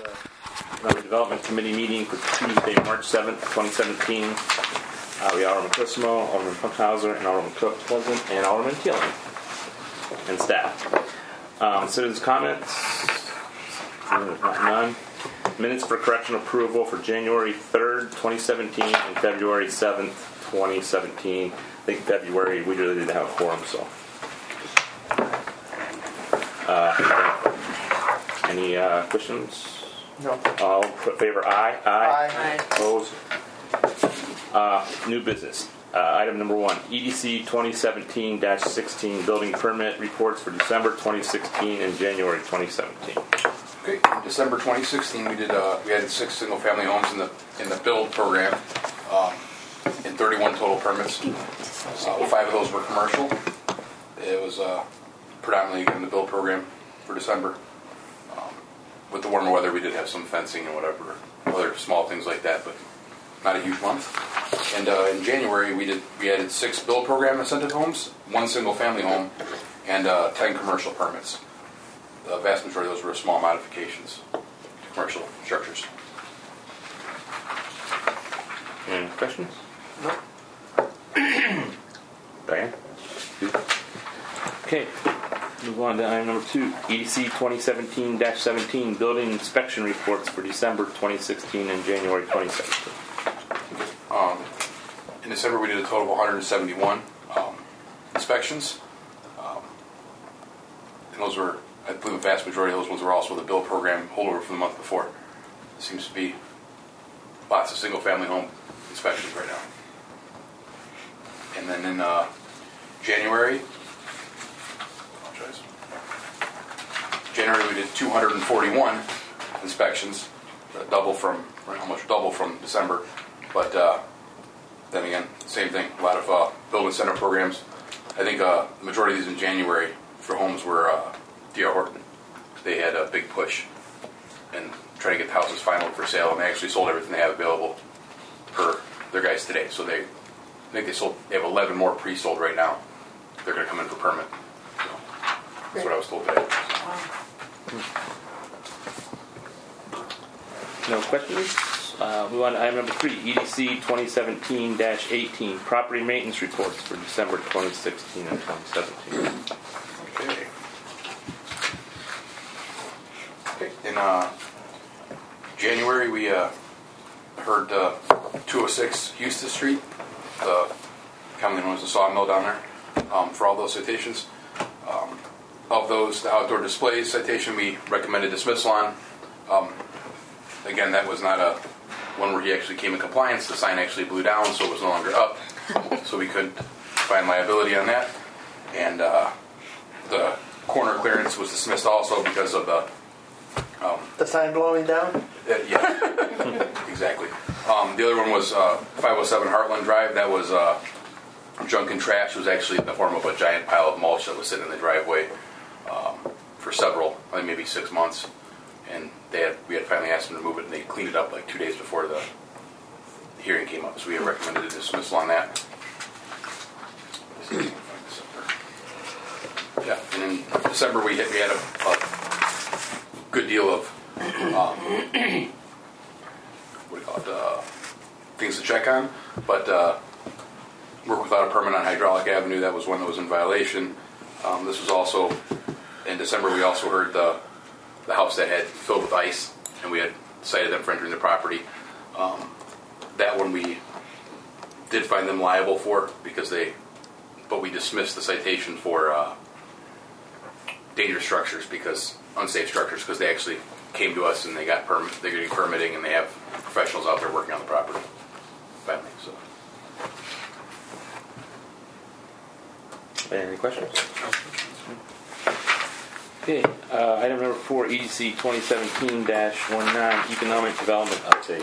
Economic Development Committee meeting for Tuesday, March 7th, 2017. We have Alderman Clismo, Alderman Funkhauser, and Alderman Cook present, and Alderman Keeling, and staff. Citizens' comments? None. Minutes for correction approval for January 3rd, 2017, and February 7th, 2017. I think February we really didn't have a quorum, so. Any questions? No. All in favor, aye. Aye. Opposed? New business. Item number 1, EDC 2017-16 building permit reports for December 2016 and January 2017. Okay, in December 2016, we added 6 single-family homes in the build program, and 31 total permits. 5 of those were commercial. It was predominantly in the build program for December. With the warmer weather, we did have some fencing and whatever, other small things like that, but not a huge month. And in January, we added 6 build program incentive homes, 1 single-family home, and 10 commercial permits. The vast majority of those were small modifications to commercial structures. Any questions? No. Diane? Okay. Move on to item number 2, EDC 2017-17 building inspection reports for December 2016 and January 2017. In December, we did a total of 171 inspections. And those were, I believe, the vast majority of those ones were also the build program holdover from the month before. There seems to be lots of single-family home inspections right now. And then in January, we did 241 inspections, almost double from December. But then again, same thing. A lot of building center programs. I think the majority of these in January for homes were D.R. Horton. They had a big push and trying to get the houses final for sale, and they actually sold everything they have available for their guys today. So I think they have 11 more pre-sold right now. They're going to come in for permit. So that's what I was told today. No questions? Move on to item number 3, EDC 2017-18 property maintenance reports for December 2016 and 2017. Okay. In January, we heard 206 Houston Street, commonly known as the sawmill down there, for all those citations. Of those, the outdoor displays citation we recommended dismissal on. Again, that was not one where he actually came in compliance. The sign actually blew down, so it was no longer up. So we couldn't find liability on that. And the corner clearance was dismissed also because of the sign blowing down? Yeah, exactly. The other one was 507 Heartland Drive. That was junk and trash. It was actually in the form of a giant pile of mulch that was sitting in the driveway for several, maybe 6 months. And we had finally asked them to move it, and they cleaned it up like 2 days before the hearing came up. So we had recommended a dismissal on that. Yeah, and in December we had a good deal of things to check on, but work without a permit on Hydraulic Avenue. That was one that was in violation. This was also in December. We also heard the house that had filled with ice, and we had cited them for entering the property. That one we did find them liable for but we dismissed the citation for dangerous structures unsafe structures, because they actually came to us and they got they're getting permitting, and they have professionals out there working on the property. Finally, so. Any questions? Okay, item number 4, EDC 2017-19 economic development update.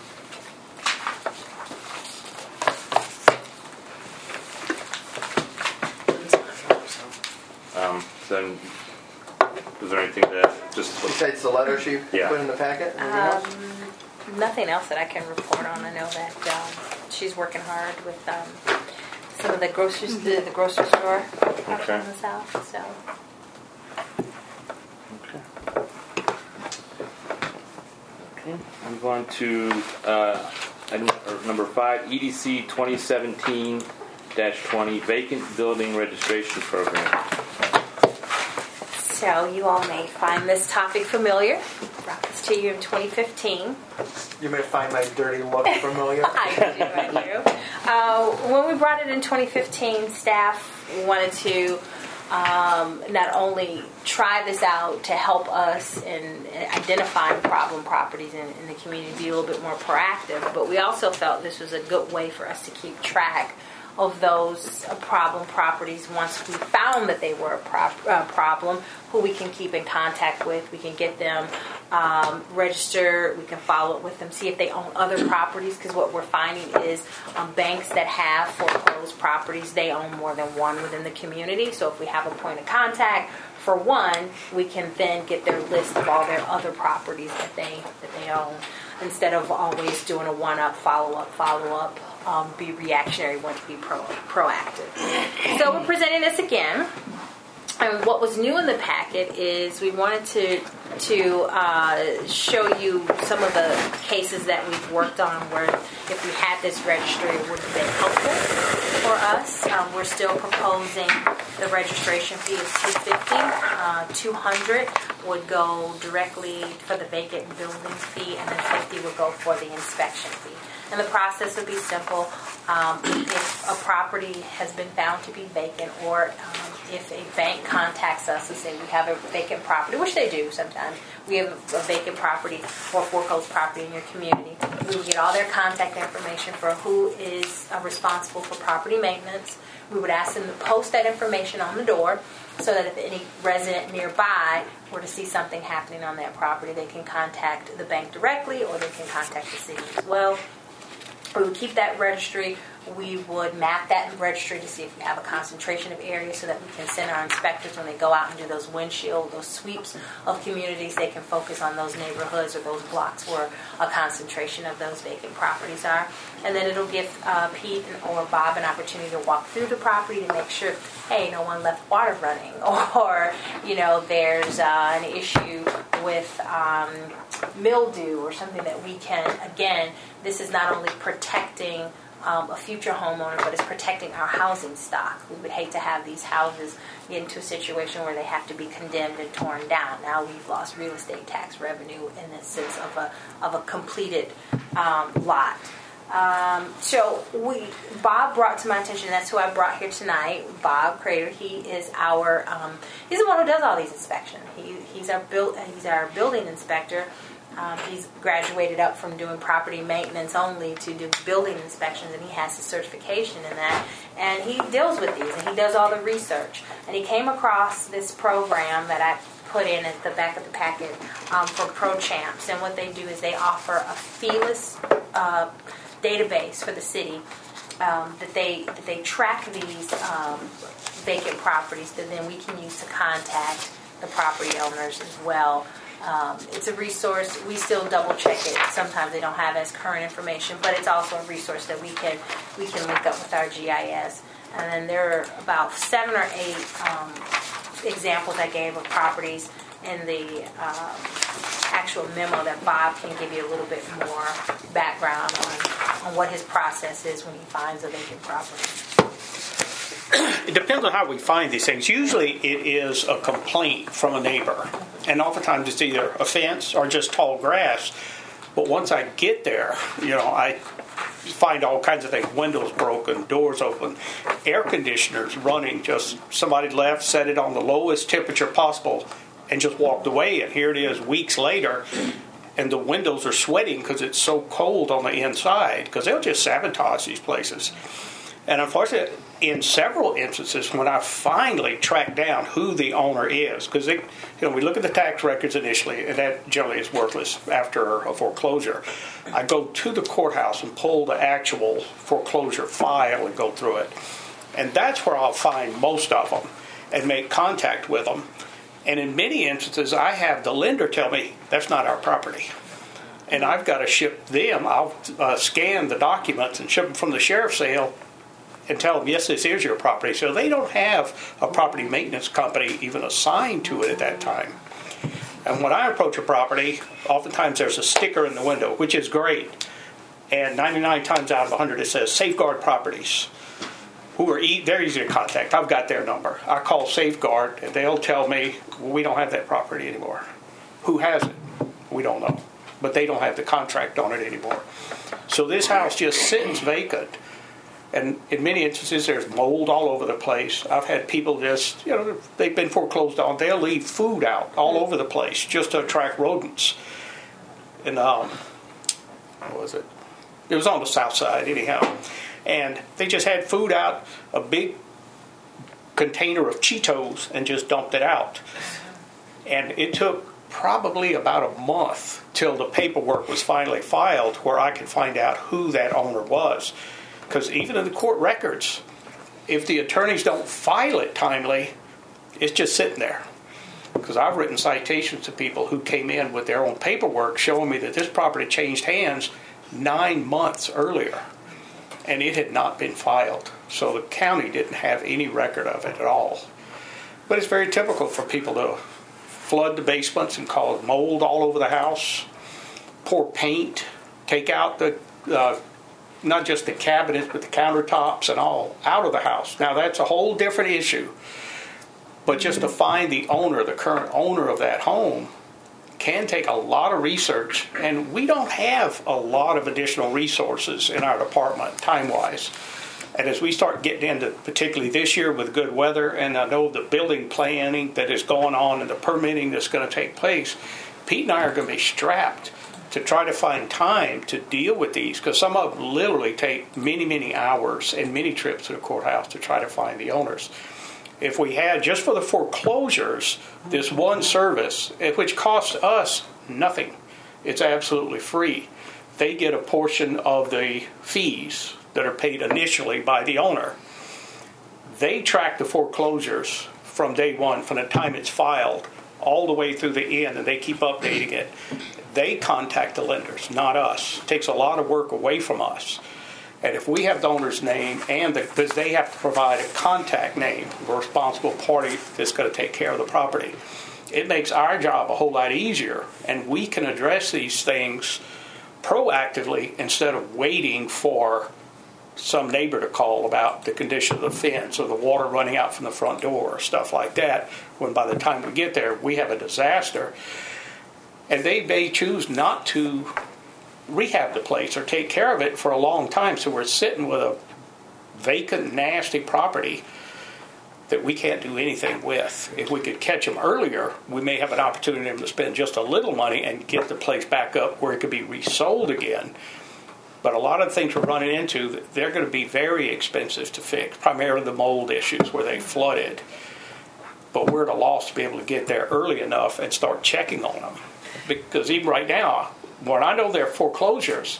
Then, is there anything that besides the letter she put in the packet? Nothing else that I can report on. I know that she's working hard with some of the grocery store out in the south. So. Move on to item number 5, EDC 2017-20 Vacant Building Registration Program. So you all may find this topic familiar. Brought this to you in 2015. You may find my dirty look familiar. I do. When we brought it in 2015, staff wanted to not only try this out to help us in identifying problem properties in the community, be a little bit more proactive, but we also felt this was a good way for us to keep track of those problem properties once we found that they were a problem, who we can keep in contact with. We can get them registered. We can follow up with them, see if they own other properties, because what we're finding is banks that have foreclosed properties, they own more than one within the community. So if we have a point of contact for one, we can then get their list of all their other properties that they own, instead of always doing a one-up, follow-up, be reactionary, want to be proactive. So we're presenting this again. And what was new in the packet is we wanted to show you some of the cases that we've worked on where if we had this registry, it would have been helpful for us. We're still proposing the registration fee is $250. $200 would go directly for the vacant building fee, and then $50 would go for the inspection fee. And the process would be simple. If a property has been found to be vacant, or if a bank contacts us and say we have a vacant property, which they do sometimes, we have a vacant property or foreclosed property in your community, we would get all their contact information for who is responsible for property maintenance. We would ask them to post that information on the door so that if any resident nearby were to see something happening on that property, they can contact the bank directly, or they can contact the city as well. We would keep that registry. We would map that registry to see if we have a concentration of areas so that we can send our inspectors, when they go out and do those windshield, those sweeps of communities, they can focus on those neighborhoods or those blocks where a concentration of those vacant properties are. And then it'll give Pete or Bob an opportunity to walk through the property to make sure, hey, no one left water running, or, there's an issue with mildew or something that we can, again, this is not only protecting a future homeowner, but it's protecting our housing stock. We would hate to have these houses get into a situation where they have to be condemned and torn down. Now we've lost real estate tax revenue in the sense of a completed lot. So Bob brought to my attention, that's who I brought here tonight, Bob Crater. He is our, he's the one who does all these inspections. He's our building inspector. He's graduated up from doing property maintenance only to do building inspections, and he has his certification in that. And he deals with these, and he does all the research. And he came across this program that I put in at the back of the packet for ProChamps. And what they do is they offer a feeless database for the city that they track these vacant properties that then we can use to contact the property owners as well. It's a resource. We still double check it. Sometimes they don't have as current information, but it's also a resource that we can link up with our GIS. And then there are about 7 or 8 examples I gave of properties in the actual memo that Bob can give you a little bit more background on what his process is when he finds a vacant property. It depends on how we find these things. Usually it is a complaint from a neighbor. And oftentimes it's either a fence or just tall grass. But once I get there, I find all kinds of things. Windows broken, doors open, air conditioners running. Just somebody left, set it on the lowest temperature possible, and just walked away. And here it is weeks later, and the windows are sweating because it's so cold on the inside, because they'll just sabotage these places. And unfortunately, in several instances, when I finally track down who the owner is, because we look at the tax records initially, and that generally is worthless after a foreclosure. I go to the courthouse and pull the actual foreclosure file and go through it. And that's where I'll find most of them and make contact with them. And in many instances, I have the lender tell me, that's not our property. And I've got to ship them. I'll scan the documents and ship them from the sheriff's sale and tell them, yes, this is your property. So they don't have a property maintenance company even assigned to it at that time. And when I approach a property, oftentimes there's a sticker in the window, which is great. And 99 times out of 100 it says Safeguard Properties, who are they're easy to contact. I've got their number. I call Safeguard, and they'll tell me, well, we don't have that property anymore. Who has it? We don't know. But they don't have the contract on it anymore. So this house just sits vacant. And in many instances, there's mold all over the place. I've had people just, they've been foreclosed on. They'll leave food out all over the place just to attract rodents. And, what was it? It was on the south side, anyhow. And they just had food out, a big container of Cheetos, and just dumped it out. And it took probably about a month till the paperwork was finally filed where I could find out who that owner was. Because even in the court records, if the attorneys don't file it timely, it's just sitting there. Because I've written citations to people who came in with their own paperwork showing me that this property changed hands 9 months earlier, and it had not been filed. So the county didn't have any record of it at all. But it's very typical for people to flood the basements and cause mold all over the house, pour paint, take out the not just the cabinets, but the countertops and all out of the house. Now, that's a whole different issue. But just to find the owner, the current owner of that home, can take a lot of research. And we don't have a lot of additional resources in our department, time-wise. And as we start getting into, particularly this year with good weather, and I know the building planning that is going on and the permitting that's going to take place, Pete and I are going to be strapped to try to find time to deal with these, because some of them literally take many, many hours and many trips to the courthouse to try to find the owners. If we had, just for the foreclosures, this one service, which costs us nothing, it's absolutely free, they get a portion of the fees that are paid initially by the owner. They track the foreclosures from day one, from the time it's filed, all the way through the end, and they keep updating it. They contact the lenders, not us. It takes a lot of work away from us. And if we have the owner's name, because they have to provide a contact name, a responsible party that's going to take care of the property, it makes our job a whole lot easier, and we can address these things proactively instead of waiting for some neighbor to call about the condition of the fence or the water running out from the front door or stuff like that, when by the time we get there, we have a disaster. And they may choose not to rehab the place or take care of it for a long time, so we're sitting with a vacant, nasty property that we can't do anything with. If we could catch them earlier, we may have an opportunity to spend just a little money and get the place back up where it could be resold again. But a lot of the things we're running into, they're going to be very expensive to fix, primarily the mold issues where they flooded. But we're at a loss to be able to get there early enough and start checking on them. Because even right now, when I know there are foreclosures,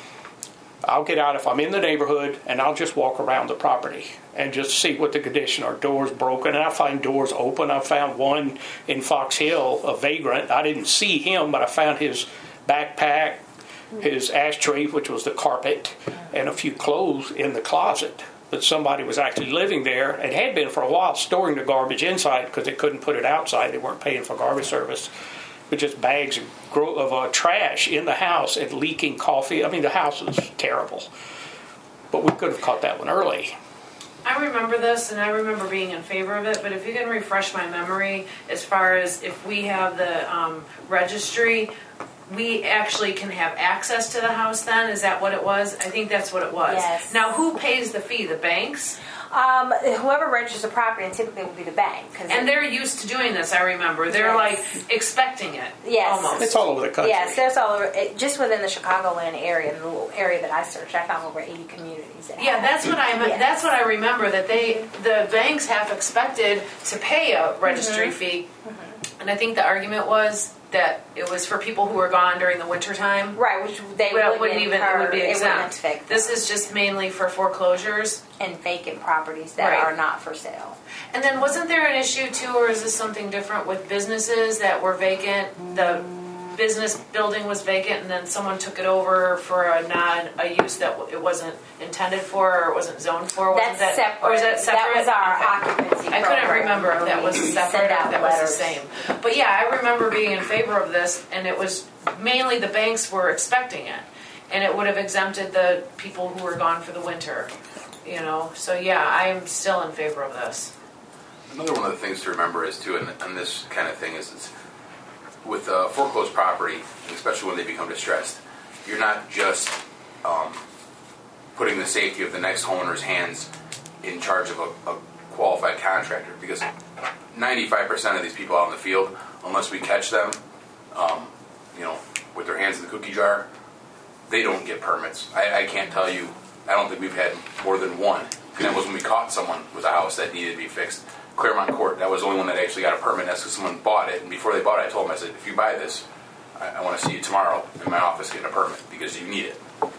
I'll get out if I'm in the neighborhood and I'll just walk around the property and just see what the condition are. Doors broken, and I find doors open. I found one in Fox Hill, a vagrant. I didn't see him, but I found his backpack, his ashtray, which was the carpet, and a few clothes in the closet. That somebody was actually living there and had been for a while, storing the garbage inside because they couldn't put it outside. They weren't paying for garbage service. But just bags of trash in the house and leaking coffee. I mean, the house was terrible. But we could have caught that one early. I remember this, and I remember being in favor of it, but if you can refresh my memory as far as if we have the registry, we actually can have access to the house then? Is that what it was? I think that's what it was. Yes. Now, who pays the fee? The banks? Whoever registers the property, and typically it will be the bank. And they're used to doing this, I remember. They're like expecting it. Yes. Almost. It's all over the country. Yes, there's all over. Just within the Chicagoland area, the little area that I searched, I found over 80 communities. Yeah, that's what I meant. Yes. That's what I remember. That the banks have expected to pay a registry fee, and I think the argument was that it was for people who were gone during the winter time. Right, which they wouldn't even it would be exempt. Fake this is just mainly for foreclosures and vacant properties that are not for sale. And then wasn't there an issue too, or is this something different with businesses that were vacant? business building was vacant and then someone took it over for a use that it wasn't intended for or it wasn't zoned for? Wasn't That's that, separate. Or was that separate? That was our Okay. occupancy I couldn't program remember if where that was we separate send or out if that was the letters. same. But yeah, I remember being in favor of this, and it was mainly the banks were expecting it, and it would have exempted the people who were gone for the winter. You know, so yeah, I am still in favor of this. Another one of the things to remember is too, and this kind of thing is, it's with foreclosed property, especially when they become distressed, you're not just putting the safety of the next homeowner's hands in charge of a qualified contractor, because 95% of these people out in the field, unless we catch them, with their hands in the cookie jar, they don't get permits. I can't tell you, I don't think we've had more than one. And that was when we caught someone with a house that needed to be fixed. Claremont Court, that was the only one that actually got a permit. That's because someone bought it. And before they bought it, I told them, I said, if you buy this, I want to see you tomorrow in my office getting a permit because you need it.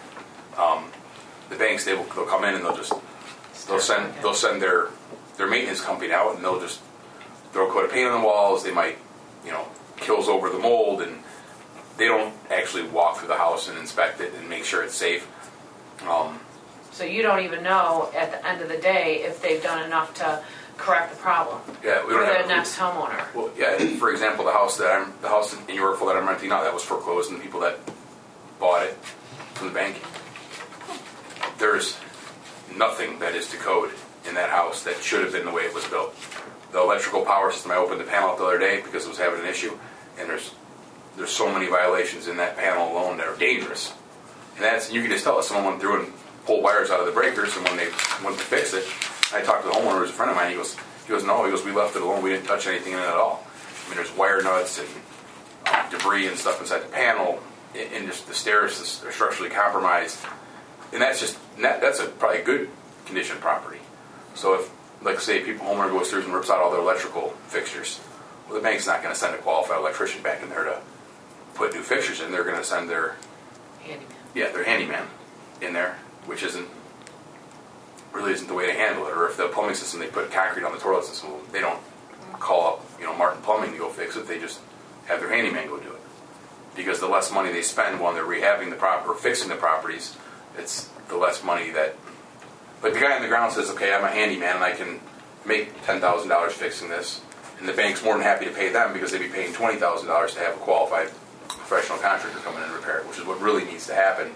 The banks, they'll come in and they'll send their maintenance company out, and they'll just throw a coat of paint on the walls. They might, kills over the mold, and they don't actually walk through the house and inspect it and make sure it's safe. So you don't even know at the end of the day if they've done enough to correct the problem Yeah, we for don't the have next homeowner. Well, yeah. For example, the house in Yorkville that I'm renting now, that was foreclosed, and the people that bought it from the bank, there's nothing that is to code in that house that should have been the way it was built. The electrical power system, I opened the panel up the other day because it was having an issue, and there's so many violations in that panel alone that are dangerous. And you can just tell if someone went through and pulled wires out of the breakers, and when they went to fix it, I talked to the homeowner, who's a friend of mine. He goes, no. He goes, we left it alone. We didn't touch anything in it at all. I mean, there's wire nuts and debris and stuff inside the panel, and just the stairs are structurally compromised. And that's probably a good condition property. So if, like, say, homeowner goes through and rips out all their electrical fixtures, well, the bank's not going to send a qualified electrician back in there to put new fixtures in. They're going to send their handyman in there, which really isn't the way to handle it. Or if the plumbing system, they put concrete on the toilet system, they don't call up Martin Plumbing to go fix it. They just have their handyman go do it. Because the less money they spend while they're rehabbing the property or fixing the properties, it's the less money that. But the guy on the ground says, okay, I'm a handyman and I can make $10,000 fixing this, and the bank's more than happy to pay them because they'd be paying $20,000 to have a qualified professional contractor come in and repair it, which is what really needs to happen.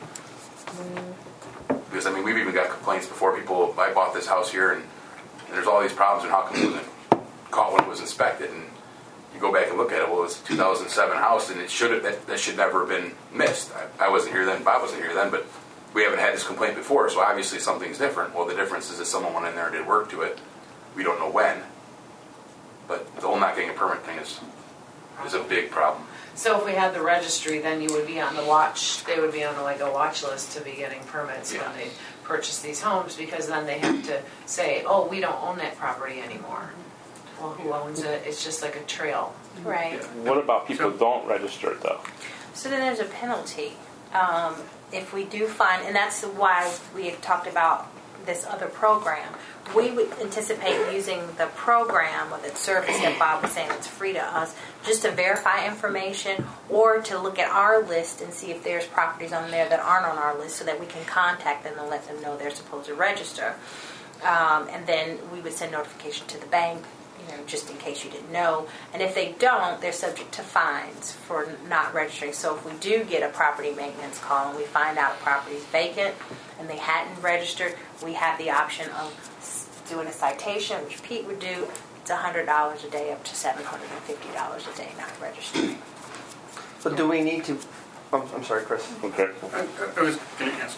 Because, we've even got complaints before. I bought this house here, and there's all these problems, and how come it wasn't caught when it was inspected? And you go back and look at it, well, it's a 2007 house, and that should never have been missed. I wasn't here then, Bob wasn't here then, but we haven't had this complaint before, so obviously something's different. Well, the difference is that someone went in there and did work to it. We don't know when, but the whole not getting a permit thing is a big problem. So if we had the registry, then you would be on the watch. They would be on a watch list to be getting permits when they purchase these homes, because then they have to say, "Oh, we don't own that property anymore." Well, who owns it? It's just like a trail. Right. What about people who don't register it, though? So then there's a penalty. If we do find, and that's why we have talked about this other program, we would anticipate using the program or the service that Bob was saying that's free to us, just to verify information or to look at our list and see if there's properties on there that aren't on our list so that we can contact them and let them know they're supposed to register. And then we would send notification to the bank, just in case you didn't know. And if they don't, they're subject to fines for not registering. So if we do get a property maintenance call and we find out a property is vacant and they hadn't registered, we have the option of doing a citation, which Pete would do. It's $100 a day up to $750 a day not registering. So do we need to... I'm sorry, Chris. Okay. I was going to ask.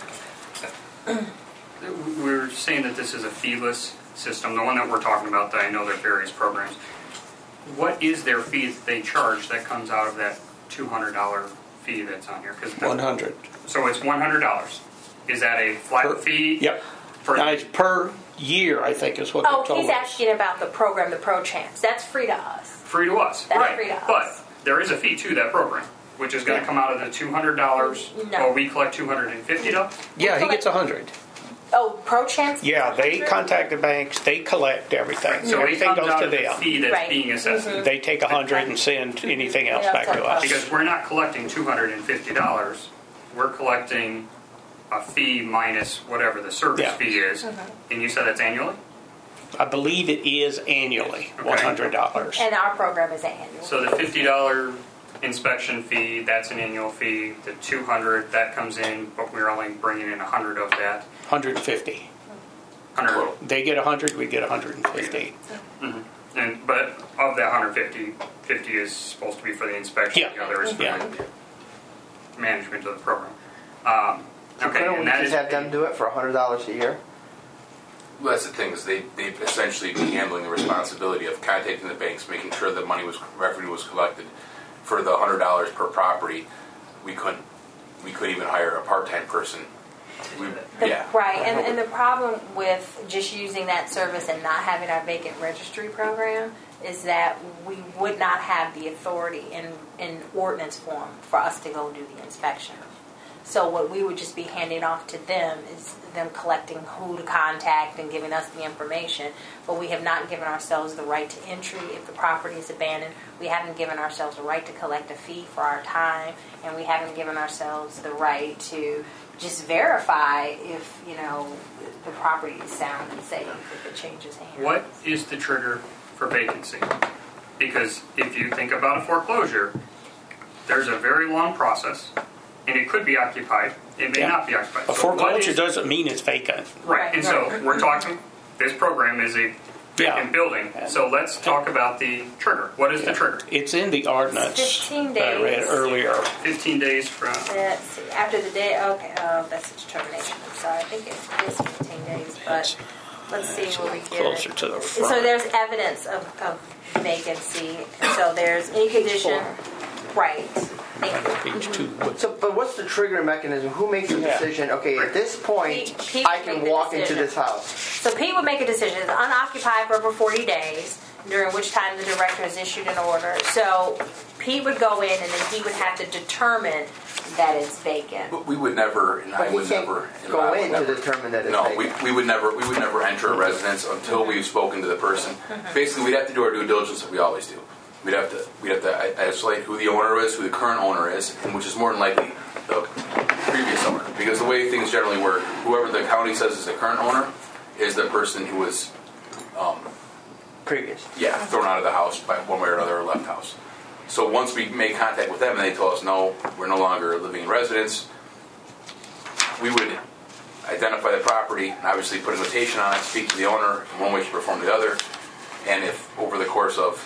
We're saying that this is a feeless system, the one that we're talking about, that I know there are various programs. What is their fee that they charge that comes out of that $200 fee that's on here? $100. So it's $100. Is that a flat fee? Yep. Now it's per year, I think, is what Oh, they told he's us. asking about the program, the Pro Chance. That's free to us. Free to us. That's right. free to us. But there is a fee to that program, which is going to come out of the $200. No. Or we collect $250. Yeah, he gets $100. Oh, Pro Champs? Yeah, they contact the banks, they collect everything. So it Everything comes goes out to of the them. fee that's Right. being assessed. They take 100 and send anything else Yeah, back to us. Because we're not collecting $250, we're collecting a fee minus whatever the service Yeah. fee is. And you said it's annually? I believe it is annually, Okay. $100. And our program is annual. So the $50 inspection fee, that's an annual fee. The $200, that comes in, but we're only bringing in 100 of that. 150. 100. They get 100, we get 150. And but of that 150, 50 is supposed to be for the inspection. Yeah. The other is for Yeah. the management of the program. So Okay, couldn't we and that just is have them do it for $100 a year? Well, that's the thing is they'd essentially be handling the responsibility of contacting the banks, making sure that revenue was collected. For the $100 per property, we couldn't even hire a part-time person. Right, and the problem with just using that service and not having our vacant registry program is that we would not have the authority in ordinance form for us to go do the inspection. So what we would just be handing off to them is them collecting who to contact and giving us the information, but we have not given ourselves the right to entry if the property is abandoned. We haven't given ourselves the right to collect a fee for our time, and we haven't given ourselves the right to just verify if, the property is sound and safe if it changes hands. what is the trigger for vacancy? Because if you think about a foreclosure, there's a very long process, and it could be occupied. It may Yeah. not be occupied. A So what foreclosure is- doesn't mean it's vacant. Right, and so we're talking, this program is a vacant Yeah. building. So let's talk about the trigger. What is the trigger? It's in the ordinance 15 that I read days. earlier. 15 days from, Let's see, after the day, okay, that's a determination, I'm sorry, I think it is 15 days, but let's see where we get Closer it. to the So front. there's evidence of vacancy, and so there's any condition, right, thank you. Page 2. So, but what's the triggering mechanism? Who makes the decision? Okay, at this point, Pete I would can make the walk into decision. this house. So Pete would make a decision, it's unoccupied for over 40 days, during which time the director has issued an order. So Pete would go in and then he would have to determine that it's vacant. But we would never, and I But he would can't never, and go I would in to never- determine that it's No, vacant. we would never enter a residence until we've spoken to the person. Basically, we'd have to do our due diligence that we always do. We'd have to isolate who the owner is, who the current owner is, and which is more than likely the previous owner. Because the way things generally work, whoever the county says is the current owner is the person who was, Previous. thrown out of the house by one way or another or left house. So once we made contact with them and they told us, no, we're no longer living in residence, we would identify the property and obviously put a notation on it, speak to the owner in one way, shape, or form or the other, and if over the course of,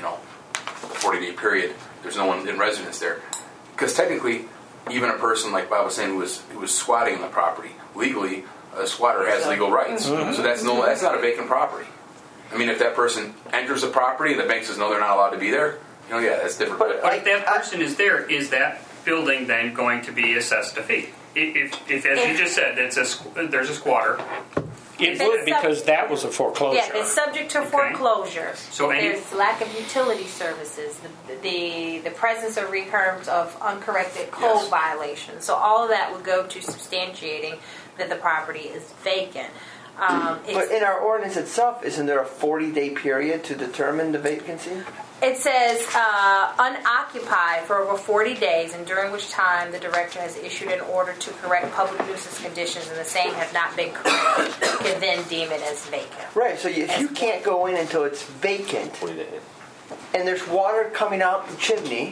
a 40-day period, there's no one in residence there. Because technically, even a person like Bob was saying who was squatting in the property, legally, a squatter has legal rights. So that's not a vacant property. I mean, if that person enters the property and the bank says no, they're not allowed to be there, that's different. But but if that person is there, is that building then going to be assessed a fee? If as you just said, there's a squatter. It would, because that was a foreclosure. Yeah, it's subject to foreclosure. So any- There's lack of utility services, the presence or recurrence of uncorrected code Yes. violations. So all of that would go to substantiating that the property is vacant. But in our ordinance itself, isn't there a 40-day period to determine the vacancy? It says unoccupied for over 40 days, and during which time the director has issued an order to correct public nuisance conditions, and the same have not been corrected, can then deem it as vacant. Right, so if you can't go in until it's vacant, 40 days. and there's water coming out the chimney,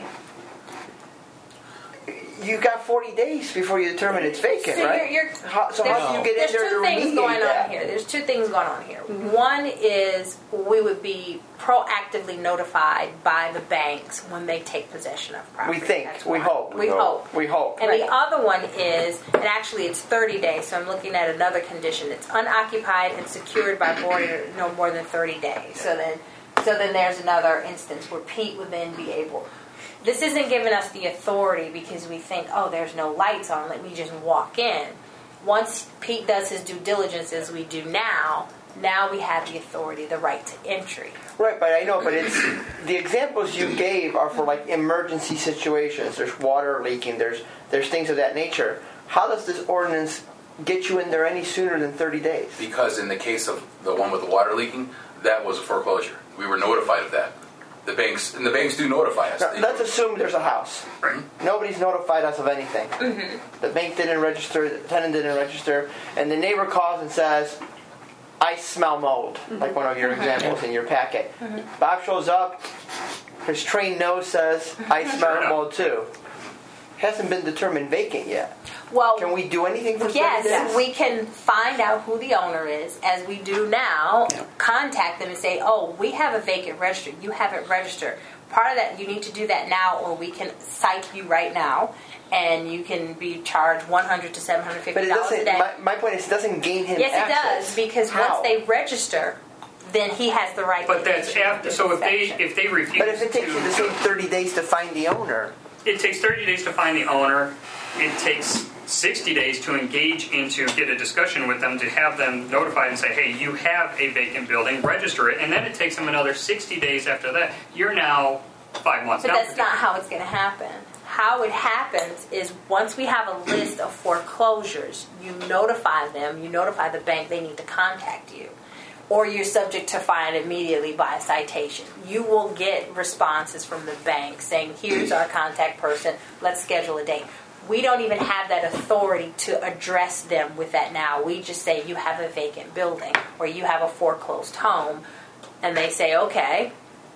you got 40 days before you determine it's vacant, So right? How do you get in There's there to two things remediate going that? on here. There's two things going on here. One is we would be proactively notified by the banks when they take possession of property. We think. That's We one. hope. We hope. We hope. And the other one is, and actually it's 30 days, so I'm looking at another condition. It's unoccupied and secured by board no more than 30 days. So then there's another instance where Pete would then be able. This isn't giving us the authority because we think, oh, there's no lights on, let me just walk in. Once Pete does his due diligence, as we do now we have the authority, the right to entry. Right, but I know, but it's the examples you gave are for like emergency situations. There's water leaking. There's things of that nature. How does this ordinance get you in there any sooner than 30 days? Because in the case of the one with the water leaking, that was a foreclosure. We were notified of that. The banks do notify us. Now, let's assume there's a house. Right. Nobody's notified us of anything. The bank didn't register, the tenant didn't register, and the neighbor calls and says, I smell mold, like one of your examples in your packet. Bob shows up, his trained nose says, I smell mold too. Hasn't been determined vacant yet. Well, Can we do anything for 30 yes, days? we can find out who the owner is, as we do now, contact them and say, oh, we have a vacant registry. You haven't registered. Part of that, you need to do that now, or we can cite you right now, and you can be charged $100 to $750 But it a doesn't, day. my point is, it doesn't gain him Yes, it access. does, because How? once they register, then he has the right But to that's issue after. So inspection. if they refuse But if it takes you the to, same 30 days to find the owner, it takes 30 days to find the owner. It takes 60 days to engage into get a discussion with them, to have them notified and say, hey, you have a vacant building, register it, and then it takes them another 60 days after that. You're now 5 months But down. that's not how it's going to happen. How it happens is once we have a list of foreclosures, you notify them, you notify the bank they need to contact you. Or you're subject to fine immediately by a citation. You will get responses from the bank saying, here's our contact person, let's schedule a date. We don't even have that authority to address them with that now. We just say, you have a vacant building, or you have a foreclosed home, and they say, okay.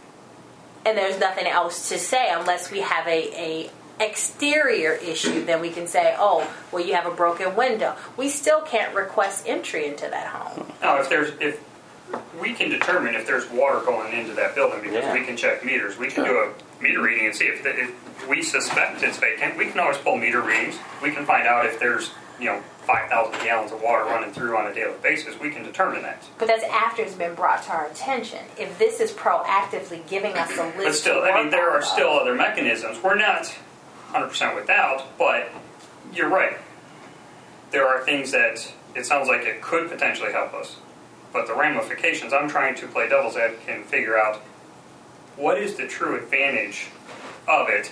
And there's nothing else to say unless we have a exterior issue. Then we can say, oh, well, you have a broken window. We still can't request entry into that home. Now, if we can determine if there's water going into that building, because Yeah. we can check meters. We can do a meter reading and see if we suspect it's vacant. We can always pull meter readings. We can find out if there's 5,000 gallons of water running through on a daily basis. We can determine that. But that's after it's been brought to our attention. If this is proactively giving us a list, But still, to I mean, work there are off of. still other mechanisms. We're not 100% without, but you're right. There are things that it sounds like it could potentially help us. But the ramifications, I'm trying to play devil's advocate and figure out what is the true advantage of it.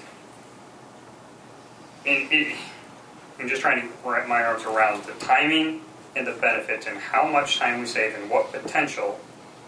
I'm just trying to wrap my arms around the timing and the benefits and how much time we save and what potential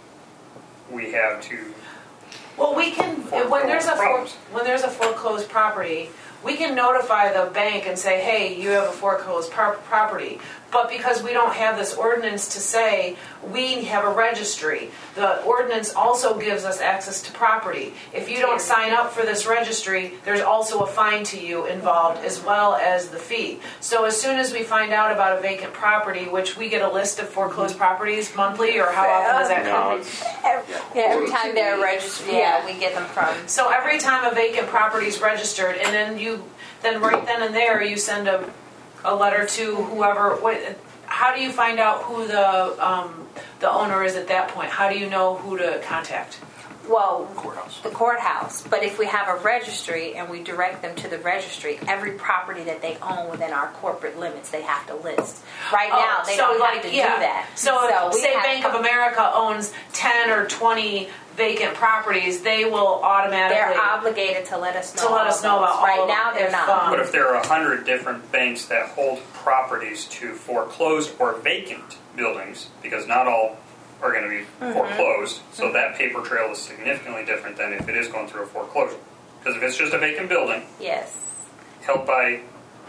we have to. Well, we can when there's a foreclosed property, we can notify the bank and say, hey, you have a foreclosed property. But because we don't have this ordinance to say we have a registry, the ordinance also gives us access to property. If you don't sign up for this registry, there's also a fine to you involved as well as the fee. So as soon as we find out about a vacant property, which we get a list of foreclosed properties monthly, or how often does that come? Every time they're registered, we get them from. So every time a vacant property is registered, and then right then and there you send a letter to whoever. How do you find out who the owner is at that point? How do you know who to contact? Well, Courthouse. the courthouse. But if we have a registry and we direct them to the registry, every property that they own within our corporate limits, they have to list. Right now, they don't have to do that. So if, we say have Bank of America owns 10 or 20 vacant properties, they will automatically. They're obligated to let us know. about all right of them. now. They're If, not. But if there are 100 different banks that hold properties to foreclosed or vacant buildings, because not all are going to be foreclosed, so that paper trail is significantly different than if it is going through a foreclosure. Because if it's just a vacant building Yes. held by,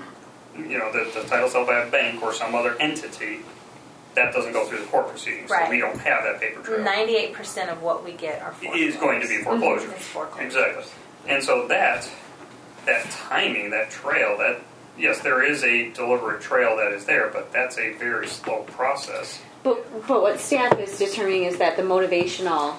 the title's held by a bank or some other entity, that doesn't go through the court proceedings. Right. So we don't have that paper trail. 98% of what we get are foreclosed. Is going to be foreclosure. It's foreclosure. Exactly. And so that timing, that trail, yes, there is a deliberate trail that is there, but that's a very slow process. But what staff is determining is that the motivational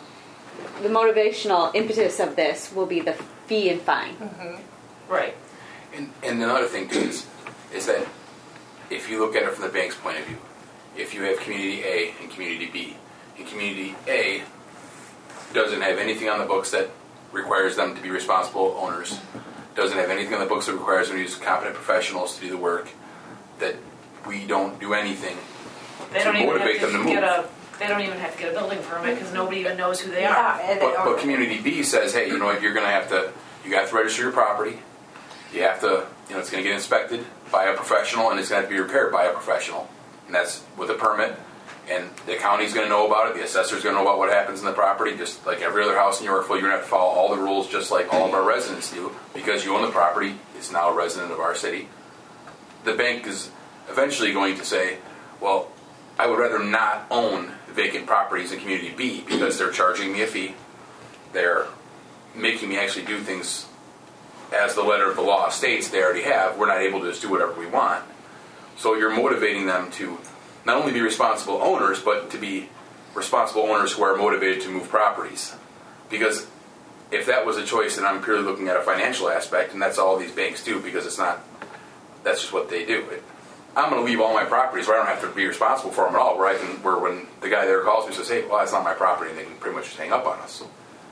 impetus of this will be the fee and fine. Right. And another thing too is that if you look at it from the bank's point of view, if you have Community A and Community B, and Community A doesn't have anything on the books that requires them to be responsible owners, doesn't have anything on the books that requires them to use competent professionals to do the work, that we don't do anything They to don't even motivate have them to to move. They don't even have to get a building permit because nobody even knows who they are. Yeah, But Community B says, hey, you know what, you're going to have to register your property. You have to, it's going to get inspected by a professional, and it's going to have to be repaired by a professional. and that's with a permit. And the county's going to know about it. The assessor's going to know about what happens in the property. Just like every other house in Yorkville, you're going to have to follow all the rules, just like all of our residents do, because you own the property. It's now a resident of our city. The bank is eventually going to say, well, I would rather not own vacant properties in Community B because they're charging me a fee. They're making me actually do things as the letter of the law states they already have. We're not able to just do whatever we want. So you're motivating them to not only be responsible owners, but to be responsible owners who are motivated to move properties. Because if that was a choice, then I'm purely looking at a financial aspect, and that's all these banks do, because it's not, that's just what they do. I'm going to leave all my properties where I don't have to be responsible for them at all, where when the guy there calls me and says, hey, well, that's not my property, and they can pretty much just hang up on us.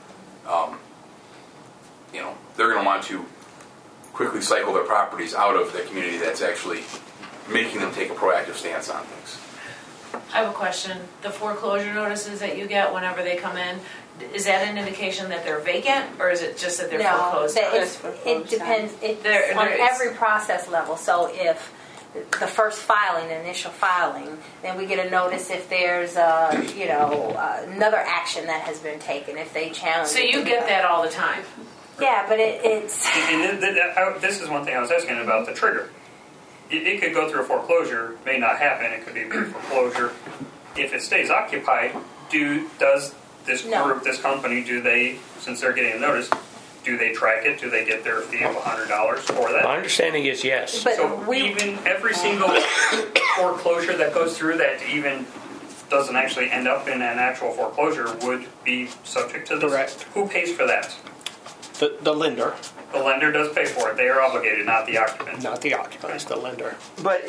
They're going to want to quickly cycle their properties out of the community that's actually making them take a proactive stance on things. I have a question. The foreclosure notices that you get whenever they come in, is that an indication that they're vacant, or is it just that they're foreclosed? It depends. It's on every process level. So if the first filing, the initial filing, then we get a notice if there's another action that has been taken, if they challenge. So you get that all the time? Yeah, but it's... This is one thing I was asking about the trigger. It could go through a foreclosure, may not happen, it could be a foreclosure. If it stays occupied, does this group, this company, since they're getting a notice, do they track it? Do they get their fee of $100 for that? My understanding is yes. But so even every single foreclosure that goes through that even doesn't actually end up in an actual foreclosure would be subject to this? Correct. Who pays for that? The lender, The lender does pay for it. They are obligated, not the occupant. not the occupant, it's the lender. But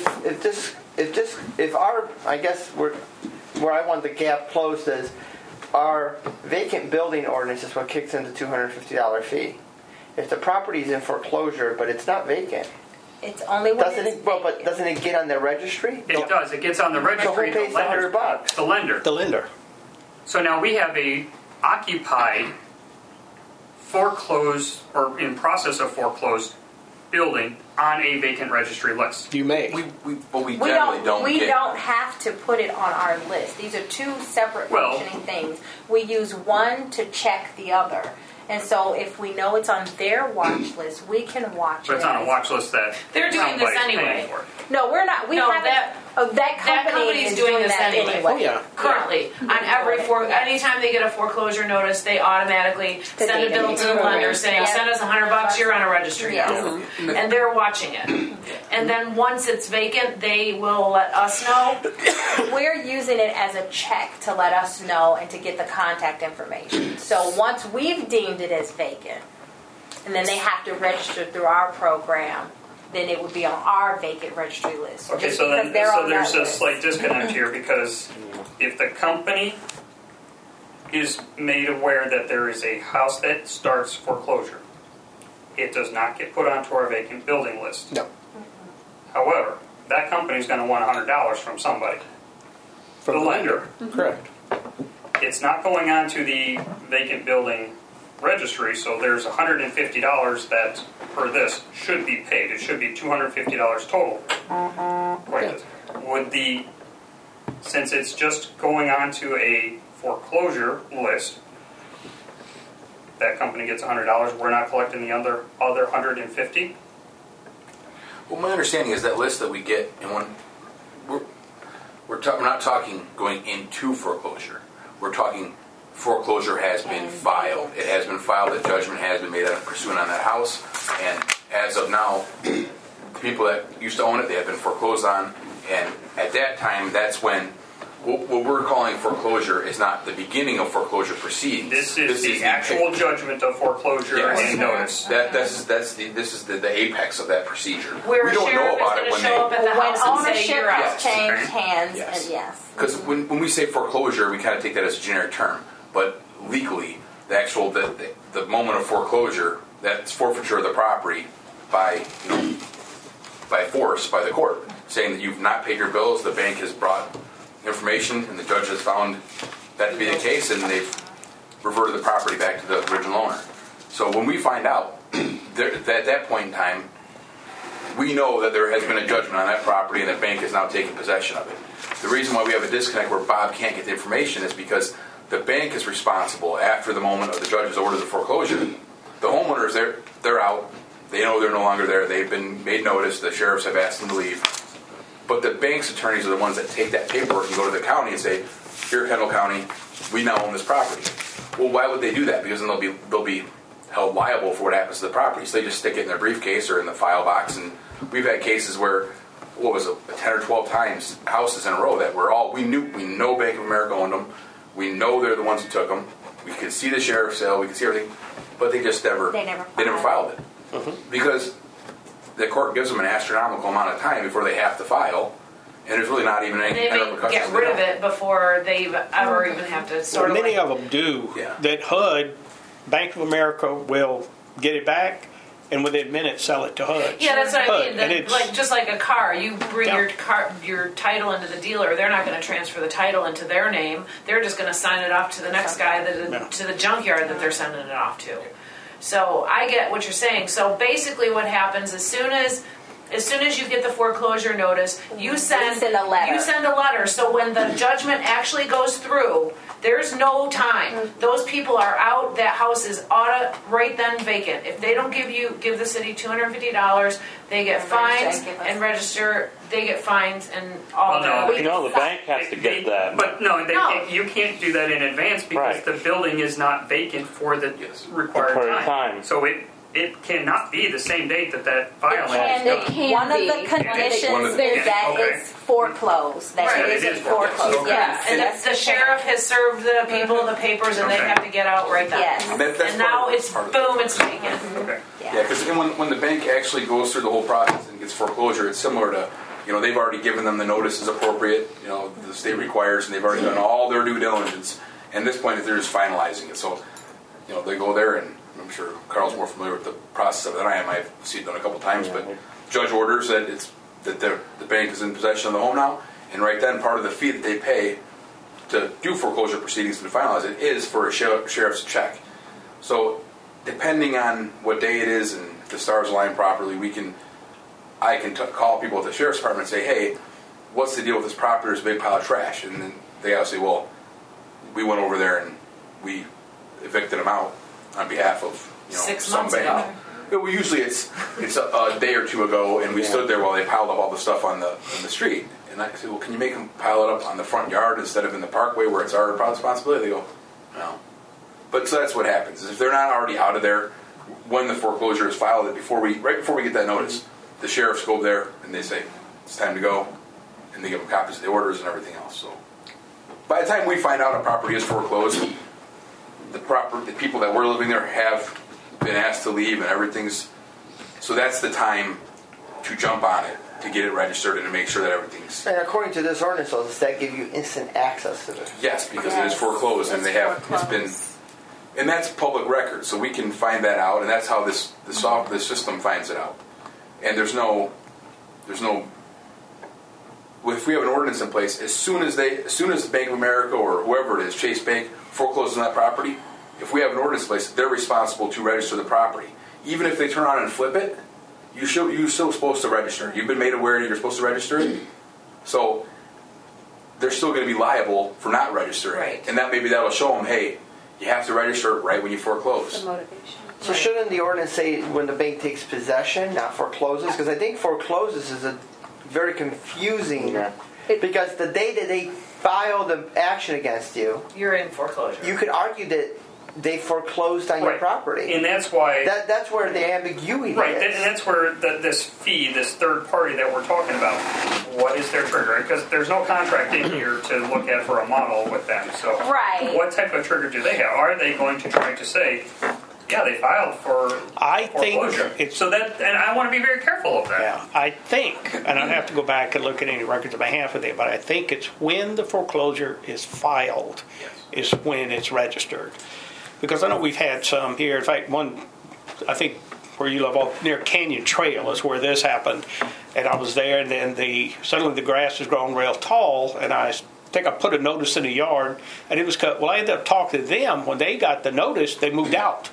if our, I guess where I want the gap closed is our vacant building ordinance is what kicks in the $250 fee. If the property is in foreclosure but it's not vacant, it's only when but doesn't it get on the registry? It does. It gets on the registry. So who pays the $100? The lender. The lender. So now we have a occupied, foreclosed, or in process of foreclosed building on a vacant registry list. You may. But we generally don't We get... don't have to put it on our list. These are two separate functioning things. We use one to check the other. And so if we know it's on their watch list, we can watch it. But it's on a watch list that They're doing this somebody's paying anyway. for. No, we're not. We No, haven't. that That company company's is doing doing this that anyway. Oh, yeah. Currently, on every anytime they get a foreclosure notice, they automatically send a bill to the lender saying, "Send us $100. You're on a registry now," and they're watching it. And then once it's vacant, they will let us know. We're using it as a check to let us know and to get the contact information. So once we've deemed it as vacant, and then they have to register through our program, then it would be on our vacant registry list. Okay, Just so because then they're on there's that a list. slight disconnect here, because if the company is made aware that there is a house that starts foreclosure, it does not get put onto our vacant building list. No. However, that company is going to want $100 from somebody. From the lender. Correct. It's not going on to the vacant building registry, so there's $150 that, for this, should be paid. It should be $250 total. Since it's just going on to a foreclosure list, that company gets $100, we're not collecting the other $150? Well, my understanding is that list that we get, and when we're not talking going into foreclosure. We're talking foreclosure has been filed. It has been filed. The judgment has been made pursuant on that house. And as of now, the people that used to own it, they have been foreclosed on. And at that time, that's when what we're calling foreclosure is not the beginning of foreclosure proceedings. This is the actual judgment of foreclosure and notice. This is the apex of that procedure. Where we don't know about it when show up at the when house and say ownership you're out. has changed hands, Yes. and yes. Because when we say foreclosure, we kind of take that as a generic term. But legally, the moment of foreclosure, that's forfeiture of the property by force by the court, saying that you've not paid your bills. The bank has brought information, and the judge has found that to be the case, and they've reverted the property back to the original owner. So when we find out, at that point in time, we know that there has been a judgment on that property and the bank is now taking possession of it. The reason why we have a disconnect where Bob can't get the information is because the bank is responsible after the moment of the judge's order of foreclosure. The homeowners, they're out. They know they're no longer there. They've been made notice. The sheriffs have asked them to leave. But the bank's attorneys are the ones that take that paperwork and go to the county and say, here, Kendall County, we now own this property. Well, why would they do that? Because then they'll be held liable for what happens to the property. So they just stick it in their briefcase or in the file box. And we've had cases where, 10 or 12 times houses in a row that we know Bank of America owned them. We know they're the ones who took them. We could see the sheriff's sale. We could see everything. But they just never filed it. Mm-hmm. Because the court gives them an astronomical amount of time before they have to file. And there's really not even any repercussions. Get rid of it before they ever even have to sort of. Many of them do. Yeah. That HUD, Bank of America, will get it back and within minutes sell it to HUD. Yeah, that's what I mean. And Like just like a car, you bring your title into the dealer. They're not going to transfer the title into their name. They're just going to sign it off to the next guy to the junkyard that they're sending it off to. So I get what you're saying. So basically, what happens as soon as you get the foreclosure notice, you send a letter. You send a letter. So when the judgment actually goes through, there's no time. Those people are out. That house is right then vacant. If they don't give the city $250, they get fined and register. They get fines and all that. The bank has to get that. But no, you can't do that in advance because the building is not vacant for the required time. So it cannot be the same date that filing is done. One of the conditions is that it's foreclosed. That it isn't foreclosed. Yes. And the sheriff has served the people the papers and they have to get out right then. Yes. And now it's boom, it's vacant. Okay. Yeah, because when the bank actually goes through the whole process and gets foreclosure, it's similar to, they've already given them the notice as appropriate, the state requires, and they've already done all their due diligence. And at this point, they're just finalizing it. So, they go there, and I'm sure Carl's more familiar with the process of it than I am. I've seen it done a couple times, but judge orders that the bank is in possession of the home now, and right then, part of the fee that they pay to do foreclosure proceedings and to finalize it is for a sheriff's check. So, depending on what day it is and if the stars align properly, I can call people at the sheriff's department and say, hey, what's the deal with this property? There's a big pile of trash. And then they all say, well, we went over there and we evicted them out on behalf of 6 some months bank. ago. Well, usually it's a day or two ago, and we stood there while they piled up all the stuff on the street. And I said, well, can you make them pile it up on the front yard instead of in the parkway where it's our responsibility? They go, no. But so that's what happens. Is if they're not already out of there when the foreclosure is filed, right before we get that notice, the sheriffs go there and they say, it's time to go. And they give them copies of the orders and everything else. So by the time we find out a property is foreclosed, the people that were living there have been asked to leave and everything's... So that's the time to jump on it, to get it registered and to make sure that everything's... And according to this ordinance, does that give you instant access to it? Yes, because it is foreclosed and it's been... And that's public record, so we can find that out, and that's how the system finds it out. And there's no, if we have an ordinance in place, as soon as Bank of America or whoever it is, Chase Bank, forecloses on that property, if we have an ordinance in place, they're responsible to register the property. Even if they turn around and flip it, you're still supposed to register. You've been made aware that you're supposed to register it. So they're still going to be liable for not registering. Right. And that'll show them, hey, you have to register it right when you foreclose. The motivation. So shouldn't the ordinance say when the bank takes possession, not forecloses? Because I think forecloses is a very confusing... Because the day that they file the action against you... You're in foreclosure. You could argue that they foreclosed on your property. And that's why... That's where the ambiguity Right, is. and that's where this fee, this third party that we're talking about, what is their trigger? Because there's no contract in here to look at for a model with them. So Right. what type of trigger do they have? Are they going to try to say, yeah, they filed for foreclosure? And I want to be very careful of that. Yeah, I think, and I'd have to go back and look at any records on behalf of it, but I think it's when the foreclosure is filed is when it's registered. Because I know we've had some here. In fact, one, I think where you live, near Canyon Trail is where this happened. And I was there, and then suddenly the grass has grown real tall, and I think I put a notice in the yard, and it was cut. Well, I ended up talking to them. When they got the notice, they moved out.